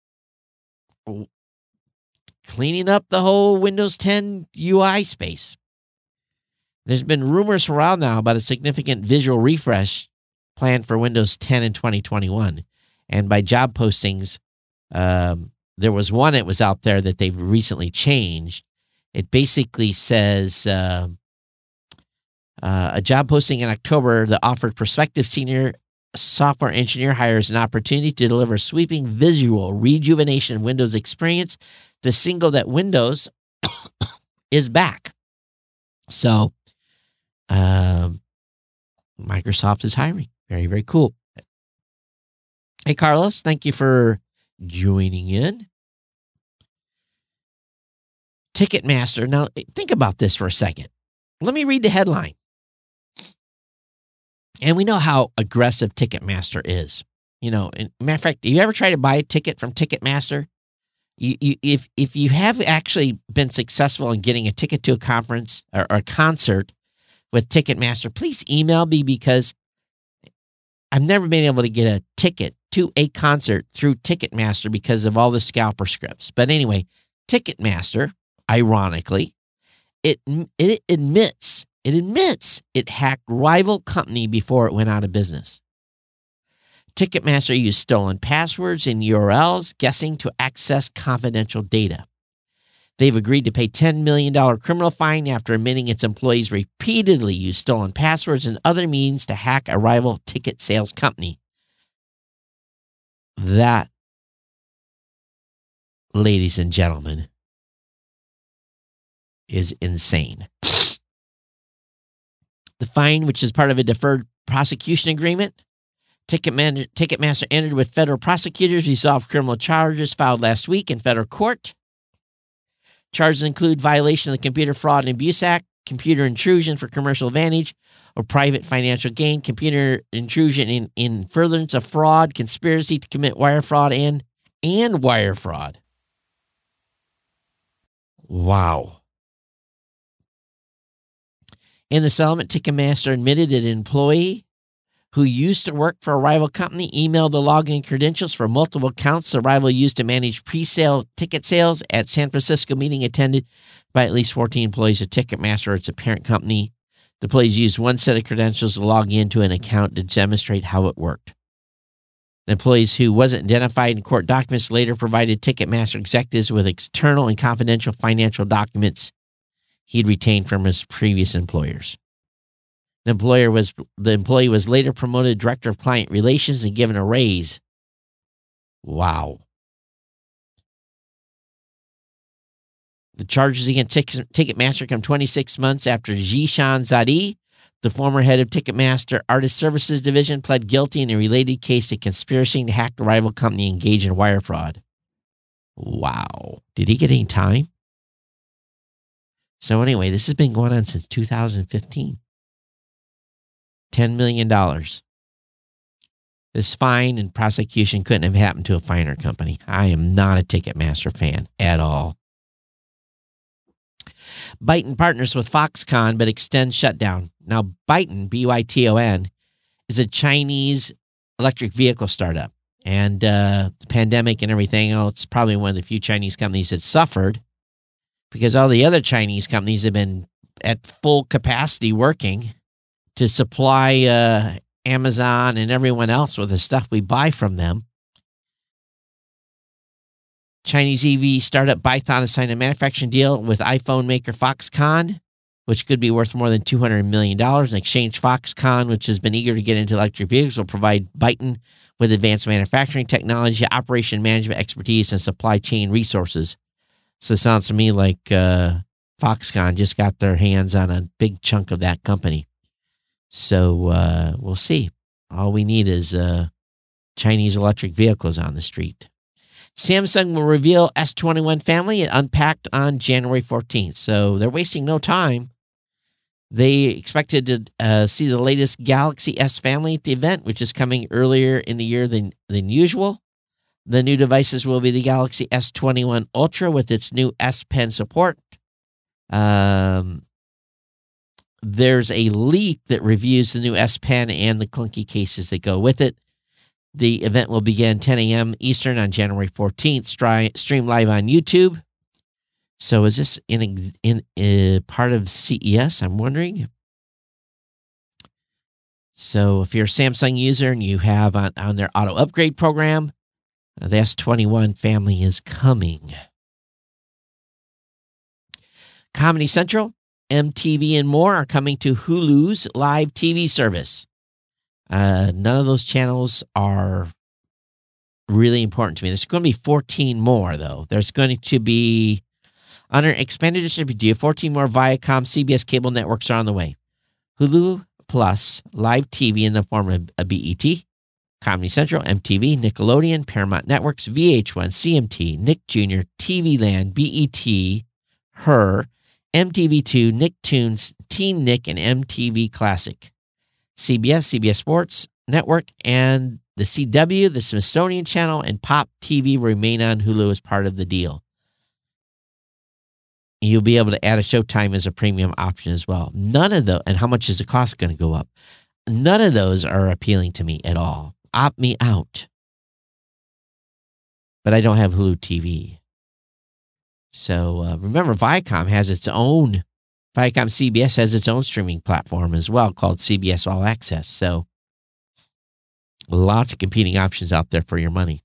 cleaning up the whole Windows 10 UI space. There's been rumors around now about a significant visual refresh planned for Windows 10 in 2021. And by job postings, there was one that was out there that they've recently changed. It basically says a job posting in October that offered prospective senior software engineer hires an opportunity to deliver sweeping visual rejuvenation of Windows experience to signal that Windows is back. So Microsoft is hiring. Very, very cool. Hey, Carlos, thank you for joining in. Ticketmaster. Now, think about this for a second. Let me read the headline. And we know how aggressive Ticketmaster is. You know, matter of fact, you ever try to buy a ticket from Ticketmaster? If you have actually been successful in getting a ticket to a conference or a concert with Ticketmaster, please email me, because I've never been able to get a ticket to a concert through Ticketmaster because of all the scalper scripts. But anyway, Ticketmaster, ironically, it admits it hacked rival company before it went out of business. Ticketmaster used stolen passwords and URLs, guessing to access confidential data. They've agreed to pay $10 million criminal fine after admitting its employees repeatedly used stolen passwords and other means to hack a rival ticket sales company. That, ladies and gentlemen, is insane. The fine, which is part of a deferred prosecution agreement, Ticketmaster entered with federal prosecutors, resolved criminal charges filed last week in federal court. Charges include violation of the Computer Fraud and Abuse Act, computer intrusion for commercial advantage or private financial gain, computer intrusion in furtherance of fraud, conspiracy to commit wire fraud, and wire fraud. Wow. In the settlement, Ticketmaster admitted that an employee who used to work for a rival company emailed the login credentials for multiple accounts the rival used to manage pre-sale ticket sales at San Francisco meeting attended by at least 14 employees of Ticketmaster or its parent company. The employees used one set of credentials to log into an account to demonstrate how it worked. The employees who wasn't identified in court documents later provided Ticketmaster executives with external and confidential financial documents he'd retained from his previous employers. The employee was later promoted director of client relations and given a raise. Wow. The charges against Ticketmaster come 26 months after Zishan Zadi, the former head of Ticketmaster Artist Services Division, pled guilty in a related case to conspiracy to hack the rival company engaged in wire fraud. Wow. Did he get any time? So anyway, this has been going on since 2015. $10 million. This fine and prosecution couldn't have happened to a finer company. I am not a Ticketmaster fan at all. Byton partners with Foxconn but extends shutdown. Now, Byton, B-Y-T-O-N, is a Chinese electric vehicle startup. And the pandemic and everything else, it's probably one of the few Chinese companies that suffered because all the other Chinese companies have been at full capacity working to supply Amazon and everyone else with the stuff we buy from them. Chinese EV startup Bython has signed a manufacturing deal with iPhone maker Foxconn, which could be worth more than $200 million. In exchange, Foxconn, which has been eager to get into electric vehicles, will provide Byton with advanced manufacturing technology, operation management expertise, and supply chain resources. So it sounds to me like Foxconn just got their hands on a big chunk of that company. So we'll see. All we need is Chinese electric vehicles on the street. Samsung will reveal S21 family at Unpacked on January 14th. So they're wasting no time. They expected to see the latest Galaxy S family at the event, which is coming earlier in the year than usual. The new devices will be the Galaxy S21 Ultra with its new S Pen support. There's a leak that reviews the new S Pen and the clunky cases that go with it. The event will begin 10 a.m. Eastern on January 14th, stream live on YouTube. So is this in part of CES, I'm wondering? So if you're a Samsung user and you have on their auto upgrade program, the S21 family is coming. Comedy Central, MTV, and more are coming to Hulu's live TV service. None of those channels are really important to me. There's going to be 14 more, though. There's going to be, under expanded distribution, 14 more Viacom CBS cable networks are on the way. Hulu Plus, live TV in the form of a BET, Comedy Central, MTV, Nickelodeon, Paramount Networks, VH1, CMT, Nick Jr., TV Land, BET, Her, MTV2, Nicktoons, Teen Nick, and MTV Classic. CBS Sports Network, and the CW, the Smithsonian Channel, and Pop TV remain on Hulu as part of the deal. You'll be able to add a Showtime as a premium option as well. None of those, and how much is the cost going to go up? None of those are appealing to me at all. Opt me out. But I don't have Hulu TV. So remember, Viacom CBS has its own streaming platform as well called CBS All Access. So lots of competing options out there for your money.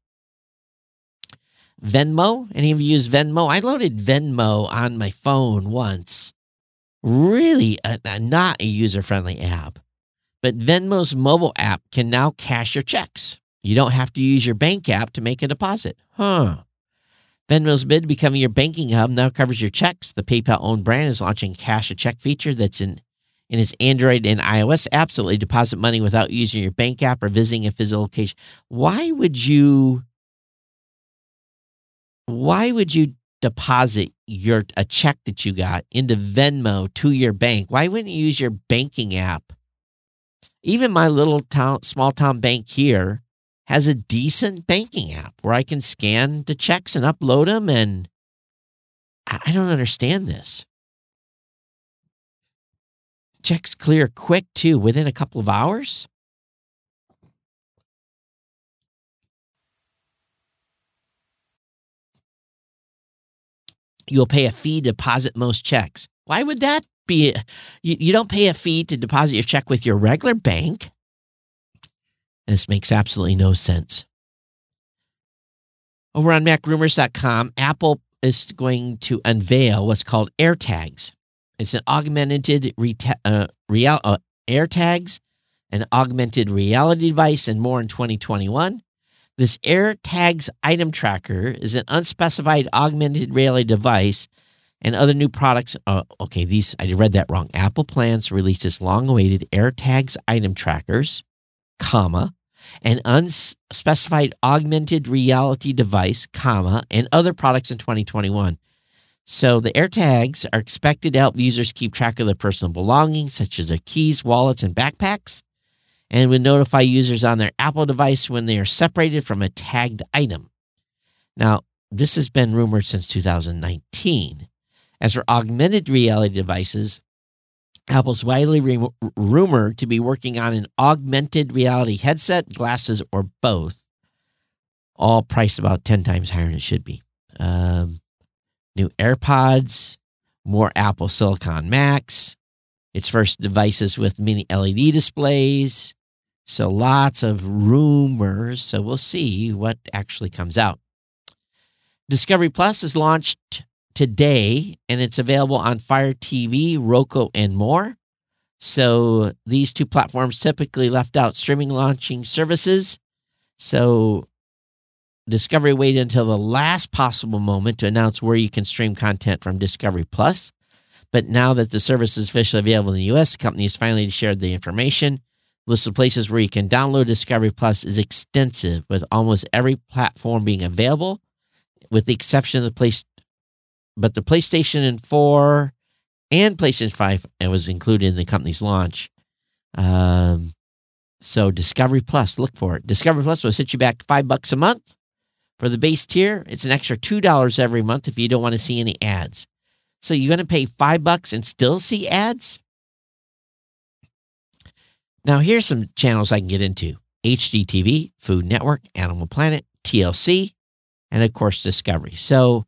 Venmo, any of you use Venmo? I loaded Venmo on my phone once. Really not a user-friendly app. But Venmo's mobile app can now cash your checks. You don't have to use your bank app to make a deposit. Venmo's bid to becoming your banking hub now covers your checks. The PayPal-owned brand is launching Cash a Check feature that's in its Android and iOS apps, so you deposit money without using your bank app or visiting a physical location. Why would you deposit a check that you got into Venmo to your bank? Why wouldn't you use your banking app? Even my small town bank here has a decent banking app where I can scan the checks and upload them, and I don't understand this. Checks clear quick, too, within a couple of hours. You'll pay a fee to deposit most checks. Why would that be? You don't pay a fee to deposit your check with your regular bank. This makes absolutely no sense. Over on MacRumors.com, Apple is going to unveil what's called AirTags. It's an augmented AirTags, an augmented reality device, and more in 2021. This AirTags item tracker is an unspecified augmented reality device and other new products. I read that wrong. Apple plans to release its long-awaited AirTags item trackers, an unspecified augmented reality device, and other products in 2021. So the AirTags are expected to help users keep track of their personal belongings, such as their keys, wallets, and backpacks, and would notify users on their Apple device when they are separated from a tagged item. Now, this has been rumored since 2019. As for augmented reality devices, Apple's widely rumored to be working on an augmented reality headset, glasses, or both. all priced about 10 times higher than it should be. New AirPods, more Apple Silicon Macs, its first devices with mini LED displays. So lots of rumors. So we'll see what actually comes out. Discovery Plus is launched today, and it's available on Fire TV, Roku, and more. So these two platforms typically left out streaming launching services. So Discovery waited until the last possible moment to announce where you can stream content from Discovery Plus. But now that the service is officially available in the U.S., the company has finally shared the information. The list of places where you can download Discovery Plus is extensive, with almost every platform being available, with the exception of the PlayStation 4 and PlayStation 5 was included in the company's launch. So Discovery Plus, look for it. Discovery Plus will set you back $5 a month. For the base tier, it's an extra $2 every month if you don't want to see any ads. So you're going to pay $5 and still see ads? Now, here's some channels I can get into. HGTV, Food Network, Animal Planet, TLC, and, of course, Discovery. So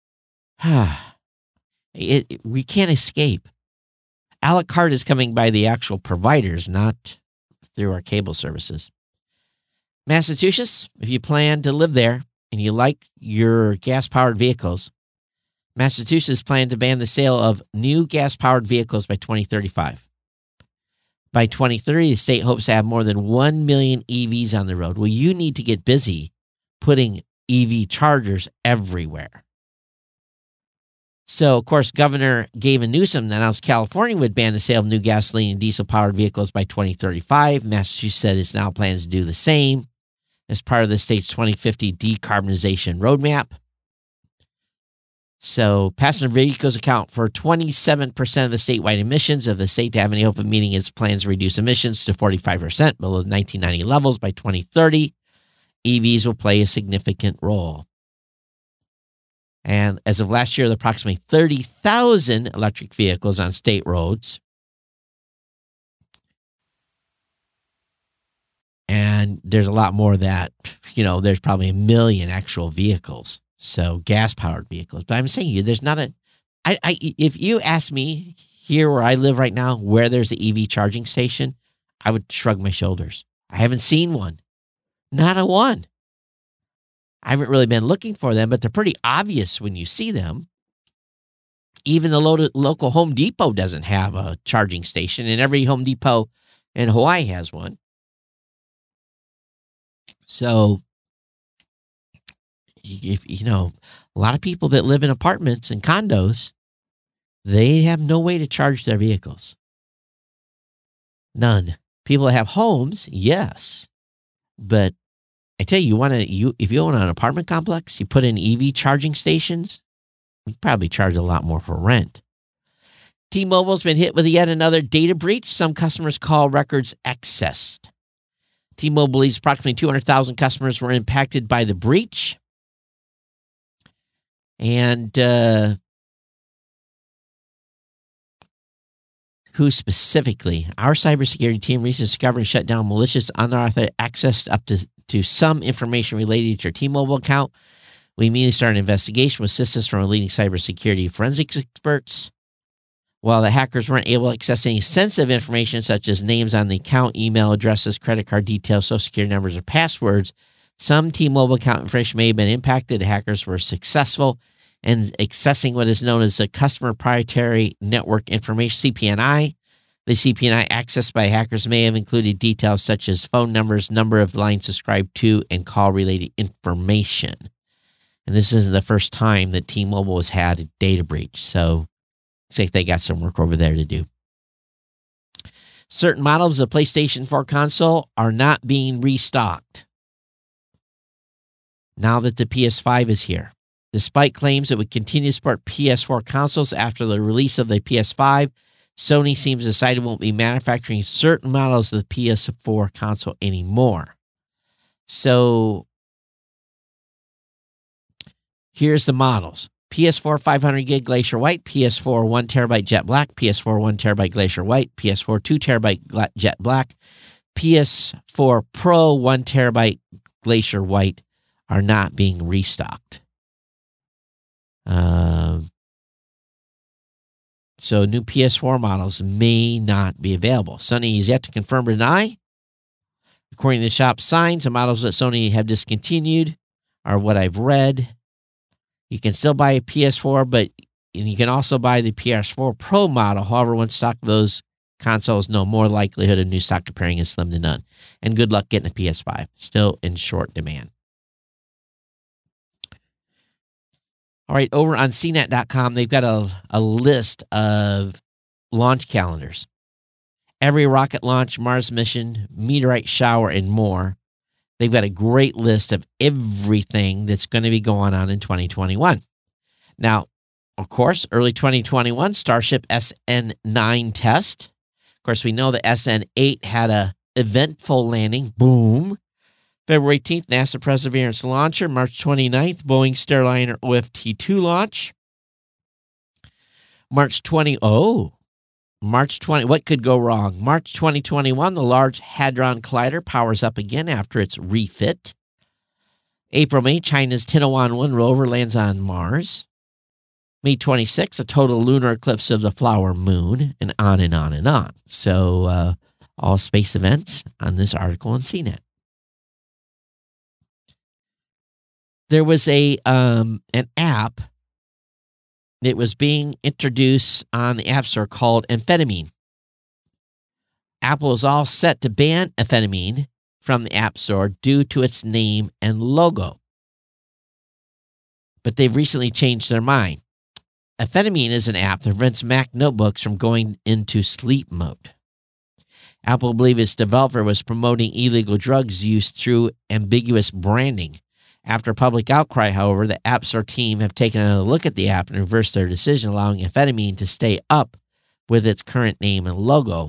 we can't escape. A la carte is coming by the actual providers, not through our cable services. Massachusetts, if you plan to live there and you like your gas-powered vehicles, Massachusetts plans to ban the sale of new gas-powered vehicles by 2035. By 2030, the state hopes to have more than 1 million EVs on the road. Well, you need to get busy putting EV chargers everywhere. So, of course, Governor Gavin Newsom announced California would ban the sale of new gasoline and diesel-powered vehicles by 2035. Massachusetts said it's now plans to do the same as part of the state's 2050 decarbonization roadmap. So passenger vehicles account for 27% of the statewide emissions. Of the state to have any hope of meeting its plans to reduce emissions to 45% below 1990 levels by 2030, EVs will play a significant role. And as of last year, there are approximately 30,000 electric vehicles on state roads. And there's a lot more that, there's probably 1 million actual vehicles. So gas-powered vehicles. But I'm saying there's not if you ask me here where I live right now, where there's an EV charging station, I would shrug my shoulders. I haven't seen one. Not a one. I haven't really been looking for them, but they're pretty obvious when you see them. Even the local Home Depot doesn't have a charging station, and every Home Depot in Hawaii has one. So, if a lot of people that live in apartments and condos, they have no way to charge their vehicles. None. People that have homes, yes. But I tell you, if you own an apartment complex, you put in EV charging stations, you probably charge a lot more for rent. T-Mobile's been hit with yet another data breach. Some customers call records accessed. T-Mobile believes approximately 200,000 customers were impacted by the breach. And who specifically? Our cybersecurity team recently discovered and shut down malicious unauthorized access up to some information related to your T-Mobile account. We immediately started an investigation with assistance from a leading cybersecurity forensics experts. While the hackers weren't able to access any sensitive information such as names on the account, email addresses, credit card details, social security numbers, or passwords, some T-Mobile account information may have been impacted. The hackers were successful in accessing what is known as the Customer Proprietary Network Information, CPNI. The CPNI accessed by hackers may have included details such as phone numbers, number of lines subscribed to, and call-related information. And this isn't the first time that T-Mobile has had a data breach, so looks like they got some work over there to do. Certain models of the PlayStation 4 console are not being restocked now that the PS5 is here. Despite claims it would continue to support PS4 consoles after the release of the PS5, Sony seems decided won't be manufacturing certain models of the PS4 console anymore. So here's the models. PS4 500 gig Glacier White, PS4 1 terabyte Jet Black, PS4 1 terabyte Glacier White, PS4 2 terabyte Jet Black, PS4 Pro 1 terabyte Glacier White are not being restocked. So new PS4 models may not be available. Sony is yet to confirm or deny. According to the shop signs, the models that Sony have discontinued are what I've read. You can still buy a PS4, and you can also buy the PS4 Pro model. However, once stock of those consoles, no more likelihood of new stock appearing is slim to none. And good luck getting a PS5. Still in short demand. All right, over on CNET.com, they've got a list of launch calendars. Every rocket launch, Mars mission, meteorite shower, and more. They've got a great list of everything that's going to be going on in 2021. Now, of course, early 2021, Starship SN9 test. Of course, we know the SN8 had a eventful landing. Boom. February 18th, NASA Perseverance launcher. March 29th, Boeing Starliner OFT-2 launch. March 20, what could go wrong? March 2021, the Large Hadron Collider powers up again after its refit. April, May, China's Tianwen-1 rover lands on Mars. May 26th, a total lunar eclipse of the flower moon, and on and on and on. So, all space events on this article on CNET. There was an app that was being introduced on the App Store called Amphetamine. Apple is all set to ban amphetamine from the App Store due to its name and logo. But they've recently changed their mind. Amphetamine is an app that prevents Mac notebooks from going into sleep mode. Apple believes its developer was promoting illegal drugs use through ambiguous branding. After public outcry, however, the App Store team have taken another look at the app and reversed their decision, allowing amphetamine to stay up with its current name and logo.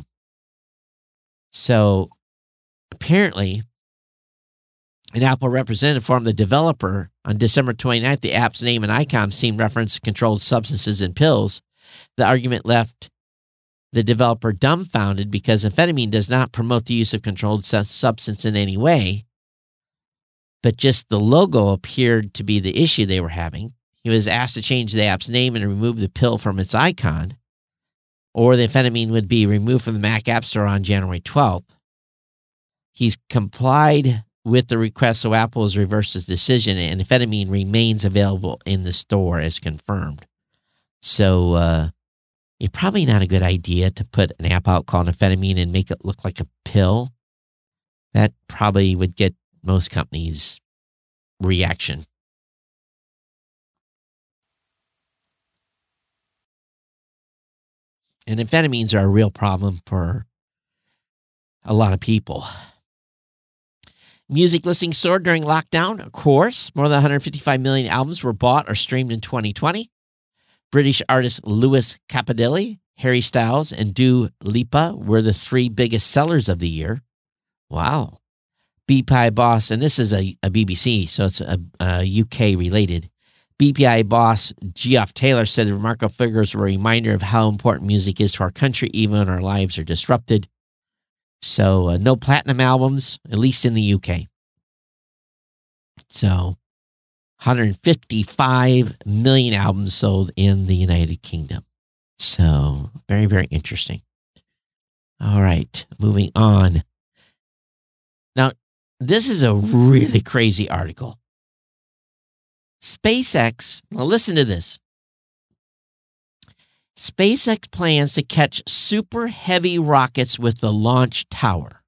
So, apparently, an Apple representative informed the developer on December 29th the app's name and icon seemed referenced controlled substances and pills. The argument left the developer dumbfounded because amphetamine does not promote the use of controlled substance in any way. But just the logo appeared to be the issue they were having. He was asked to change the app's name and remove the pill from its icon, or the amphetamine would be removed from the Mac App Store on January 12th. He's complied with the request, so Apple has reversed his decision, and amphetamine remains available in the store as confirmed. So, it's probably not a good idea to put an app out called amphetamine and make it look like a pill. That probably would get most companies' reaction. And amphetamines are a real problem for a lot of people. Music listings soared during lockdown, of course. More than 155 million albums were bought or streamed in 2020. British artists Lewis Capaldi, Harry Styles, and Dua Lipa were the three biggest sellers of the year. Wow. BPI boss, and this is a BBC, so it's a UK related. BPI boss Geoff Taylor said the remarkable figures were a reminder of how important music is to our country, even when our lives are disrupted. So no platinum albums, at least in the UK. So 155 million albums sold in the United Kingdom. So very, very interesting. All right, moving on. Now, this is a really crazy article. SpaceX, now listen to this. SpaceX plans to catch super heavy rockets with the launch tower.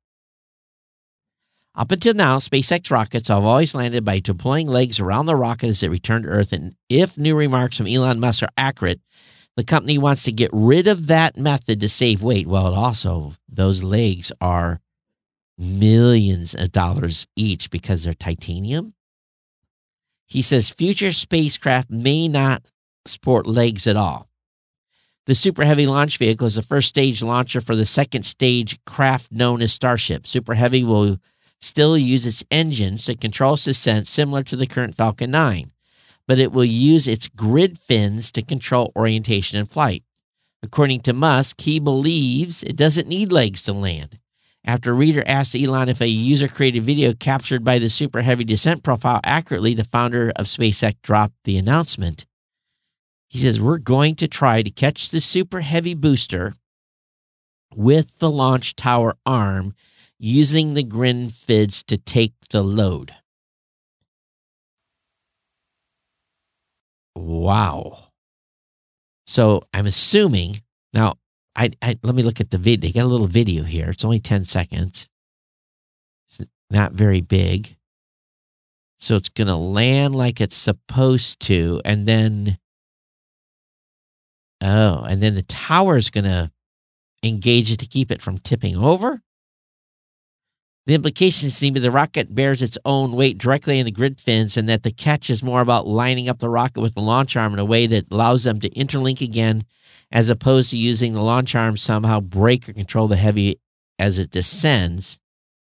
Up until now, SpaceX rockets have always landed by deploying legs around the rocket as it returned to Earth. And if new remarks from Elon Musk are accurate, the company wants to get rid of that method to save weight. Well, those legs are millions of dollars each because they're titanium. He says future spacecraft may not sport legs at all. The Super Heavy launch vehicle is the first stage launcher for the second stage craft known as Starship. Super Heavy will still use its engines to control its descent similar to the current Falcon 9, but it will use its grid fins to control orientation and flight. According to Musk, he believes it doesn't need legs to land. after a reader asked Elon if a user-created video captured by the Super Heavy descent profile accurately, the founder of SpaceX dropped the announcement. He says, we're going to try to catch the Super Heavy booster with the launch tower arm using the Greenfids to take the load. Wow. So I'm assuming, now, I let me look at the video. They got a little video here. It's only 10 seconds. It's not very big. So it's going to land like it's supposed to, and then the tower is going to engage it to keep it from tipping over. The implication seem to be the rocket bears its own weight directly in the grid fins, and that the catch is more about lining up the rocket with the launch arm in a way that allows them to interlink again, as opposed to using the launch arm somehow brake or control the Heavy as it descends.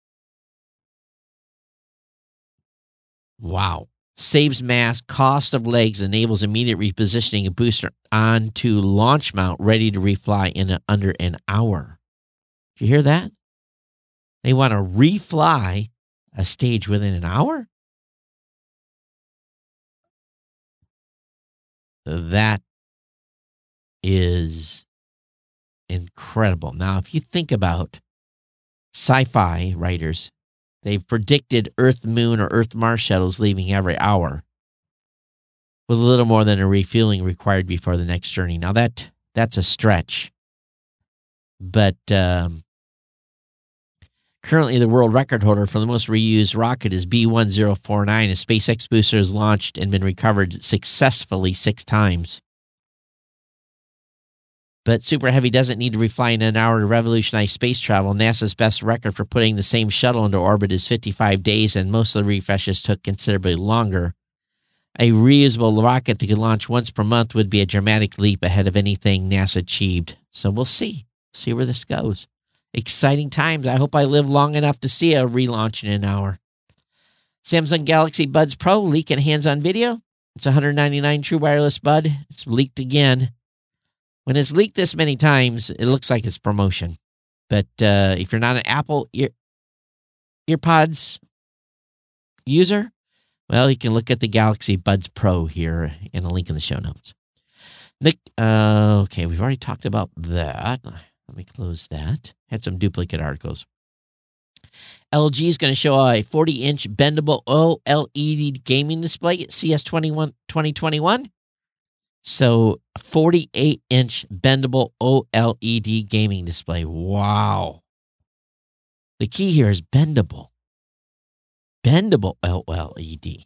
Wow. Saves mass, cost of legs, enables immediate repositioning a booster onto launch mount ready to refly in under an hour. Did you hear that? They want to refly a stage within an hour? That is incredible. Now, if you think about sci-fi writers, they've predicted Earth-Moon or Earth-Mars shuttles leaving every hour with a little more than a refueling required before the next journey. Now, that's a stretch. But currently, the world record holder for the most reused rocket is B-1049. A SpaceX booster has launched and been recovered successfully 6 times. But Super Heavy doesn't need to refly in an hour to revolutionize space travel. NASA's best record for putting the same shuttle into orbit is 55 days, and most of the refreshes took considerably longer. A reusable rocket that could launch once per month would be a dramatic leap ahead of anything NASA achieved. So we'll see. See where this goes. Exciting times. I hope I live long enough to see a relaunch in an hour. Samsung Galaxy Buds Pro leak in hands-on video. It's $199 true wireless bud. It's leaked again. When it's leaked this many times, it looks like it's promotion. But if you're not an Apple EarPods user, well, you can look at the Galaxy Buds Pro here in a link in the show notes. Okay, we've already talked about that. Let me close that. Had some duplicate articles. LG is going to show a 40-inch bendable OLED gaming display at CES 2021. So, 48-inch bendable OLED gaming display. Wow. The key here is bendable. Bendable OLED.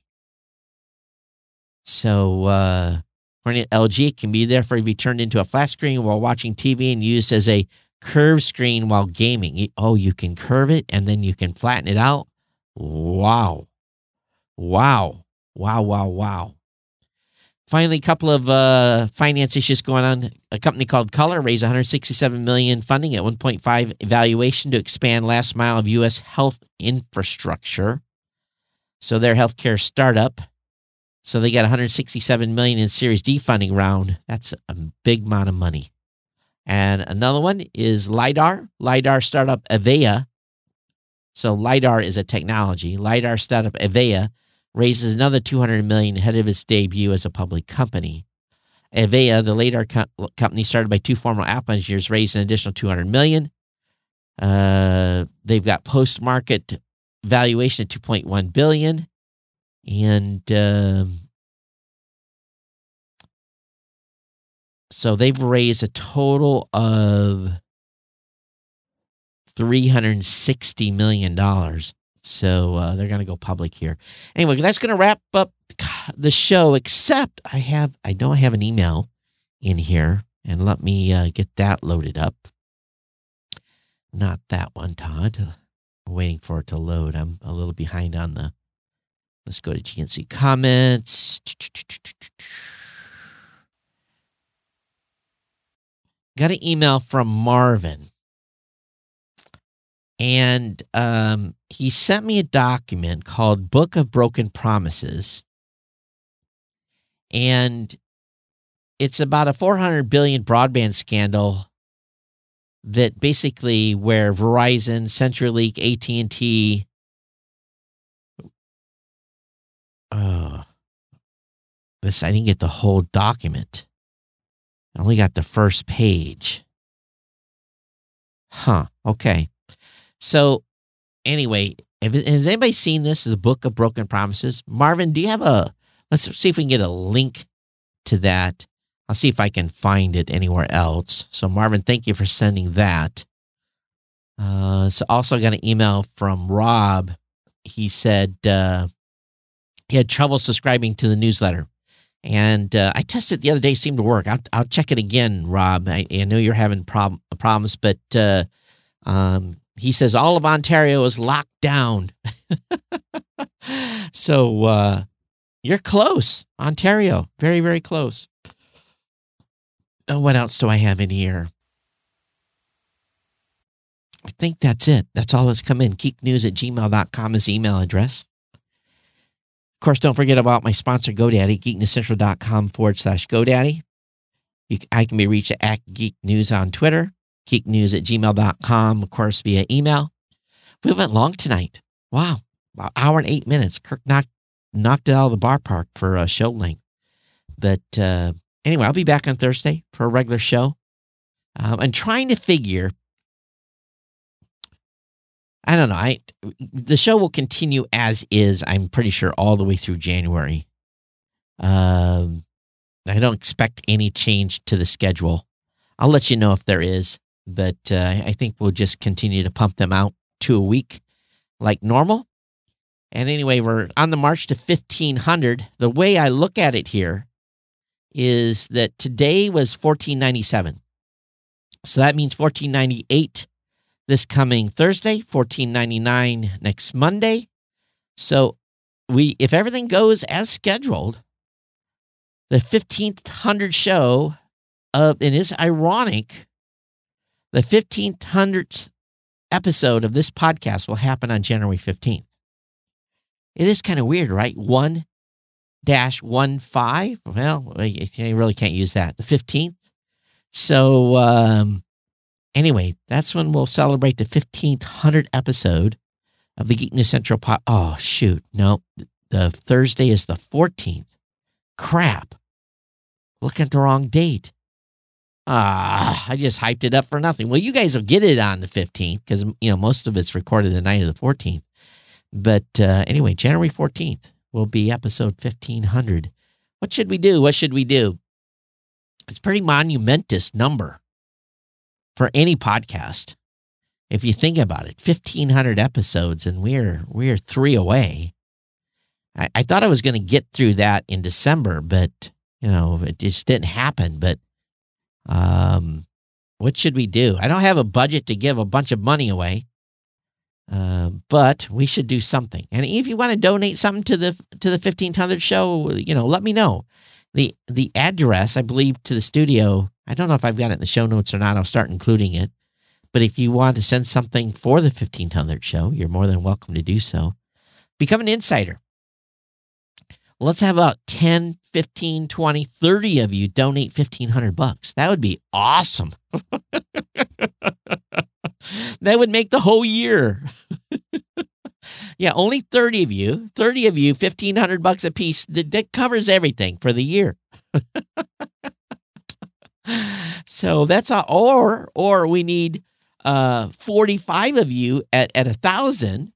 So, according to LG, it can be therefore be turned into a flat screen while watching TV and used as a curved screen while gaming. Oh, you can curve it and then you can flatten it out. Wow. Wow. Wow, wow, wow. Finally, a couple of finance issues going on. A company called Color raised $167 million funding at 1.5 valuation to expand last mile of U.S. health infrastructure. So their healthcare startup. So they got $167 million in Series D funding round. That's a big amount of money. And another one is LiDAR startup Avaya. So LiDAR is a technology. LiDAR startup Avaya raises another $200 million ahead of its debut as a public company. Avaya, the LiDAR company started by 2 former Apple engineers, raised an additional $200 million. They've got post-market valuation of $2.1 billion. And so they've raised a total of $360 million. So they're going to go public here. Anyway, that's going to wrap up the show, except I know I have an email in here, and let me get that loaded up. Not that one, Todd. I'm waiting for it to load. I'm a little behind on the... Let's go to GNC comments. Got an email from Marvin. And he sent me a document called Book of Broken Promises. And it's about a $400 billion broadband scandal that basically where Verizon, CenturyLink, AT&T, this, I didn't get the whole document. I only got the first page. Okay. So anyway, has anybody seen this, the Book of Broken Promises? Marvin, do you have let's see if we can get a link to that. I'll see if I can find it anywhere else. So Marvin, thank you for sending that. So also got an email from Rob. He said he had trouble subscribing to the newsletter. And I tested it the other day, seemed to work. I'll check it again, Rob. I know you're having problems, but he says all of Ontario is locked down. So you're close, Ontario. Very, very close. What else do I have in here? I think that's it. That's all that's come in. geeknews@gmail.com is the email address. Of course, don't forget about my sponsor, GoDaddy, geeknewscentral.com/GoDaddy. I can be reached at Geek News on Twitter, geeknews@gmail.com, of course, via email. We went long tonight. Wow, about an hour and 8 minutes. Kirk knocked it out of the bar park for a show length. But anyway, I'll be back on Thursday for a regular show. I'm trying to figure, I don't know. The show will continue as is, I'm pretty sure, all the way through January. I don't expect any change to the schedule. I'll let you know if there is, but I think we'll just continue to pump them out 2 a week like normal. And anyway, we're on the march to 1,500. The way I look at it here is that today was 1,497. So that means 1,498 this coming Thursday, 1499 next Monday. So if everything goes as scheduled, the 1,500 show and it's ironic, the 1,500th episode of this podcast will happen on January 15th. It is kind of weird, right? 1-15. Well, you really can't use that. The 15th. So, anyway, that's when we'll celebrate the 1,500th episode of the Geek News Central pod. Oh, shoot. No, the Thursday is the 14th. Crap. Looking at the wrong date. I just hyped it up for nothing. Well, you guys will get it on the 15th because, most of it's recorded the night of the 14th. But anyway, January 14th will be episode 1,500. What should we do? It's a pretty monumentous number for any podcast. If you think about it, 1,500 episodes, and we're 3 away. I thought I was going to get through that in December, but it just didn't happen. But what should we do? I don't have a budget to give a bunch of money away, but we should do something. And if you want to donate something to the 1,500 show, let me know. The address, I believe, to the studio, I don't know if I've got it in the show notes or not. I'll start including it. But if you want to send something for the 1,500 show, you're more than welcome to do so. Become an insider. Let's have about 10, 15, 20, 30 of you donate $1,500. That would be awesome. That would make the whole year. Yeah, only 30 of you, $1,500 a piece. That covers everything for the year. So that's or we need 45 of you at 1,000.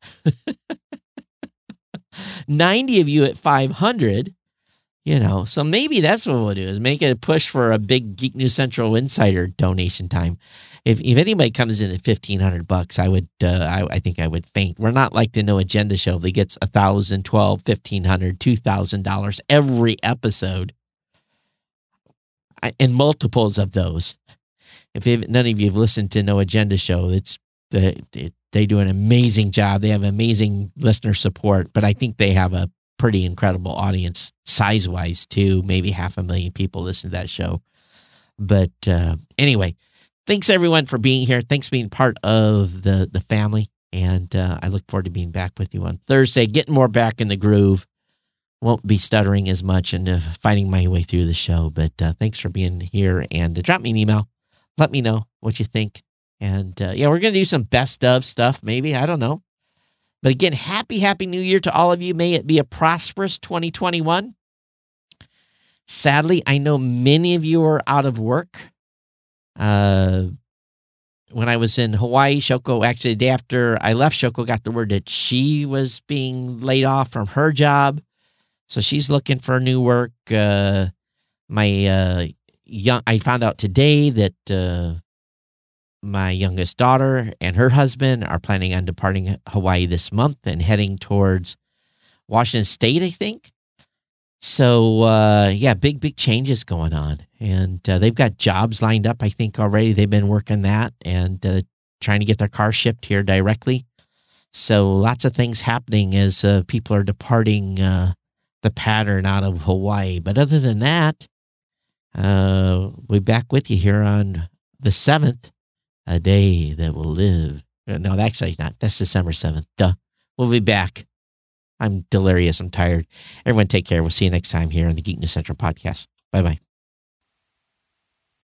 90 of you at 500, so maybe that's what we'll do is make it a push for a big Geek News Central Insider donation time. If anybody comes in at $1,500, I think I would faint. We're not like the No Agenda show that gets $1,000, $1,200, $1,500, $2,000 every episode, and multiples of those. If none of you have listened to No Agenda show, they do an amazing job. They have amazing listener support, but I think they have a pretty incredible audience size-wise too. Maybe 500,000 people listen to that show. But anyway, thanks everyone for being here. Thanks for being part of the family. And I look forward to being back with you on Thursday, getting more back in the groove. Won't be stuttering as much and fighting my way through the show. But thanks for being here, and drop me an email. Let me know what you think. And yeah, we're going to do some best of stuff, maybe. I don't know. But again, happy New Year to all of you. May it be a prosperous 2021. Sadly, I know many of you are out of work. When I was in Hawaii, Shoko, actually the day after I left, Shoko got the word that she was being laid off from her job. So she's looking for new work. I found out today that my youngest daughter and her husband are planning on departing Hawaii this month and heading towards Washington State, I think. So, yeah, big changes going on. And they've got jobs lined up, I think, already. They've been working that and trying to get their car shipped here directly. So lots of things happening as people are departing the pattern out of Hawaii. But other than that, we'll be back with you here on the 7th. A day that will live. No, actually not. That's December 7th. Duh. We'll be back. I'm delirious. I'm tired. Everyone take care. We'll see you next time here on the Geek News Central podcast. Bye-bye.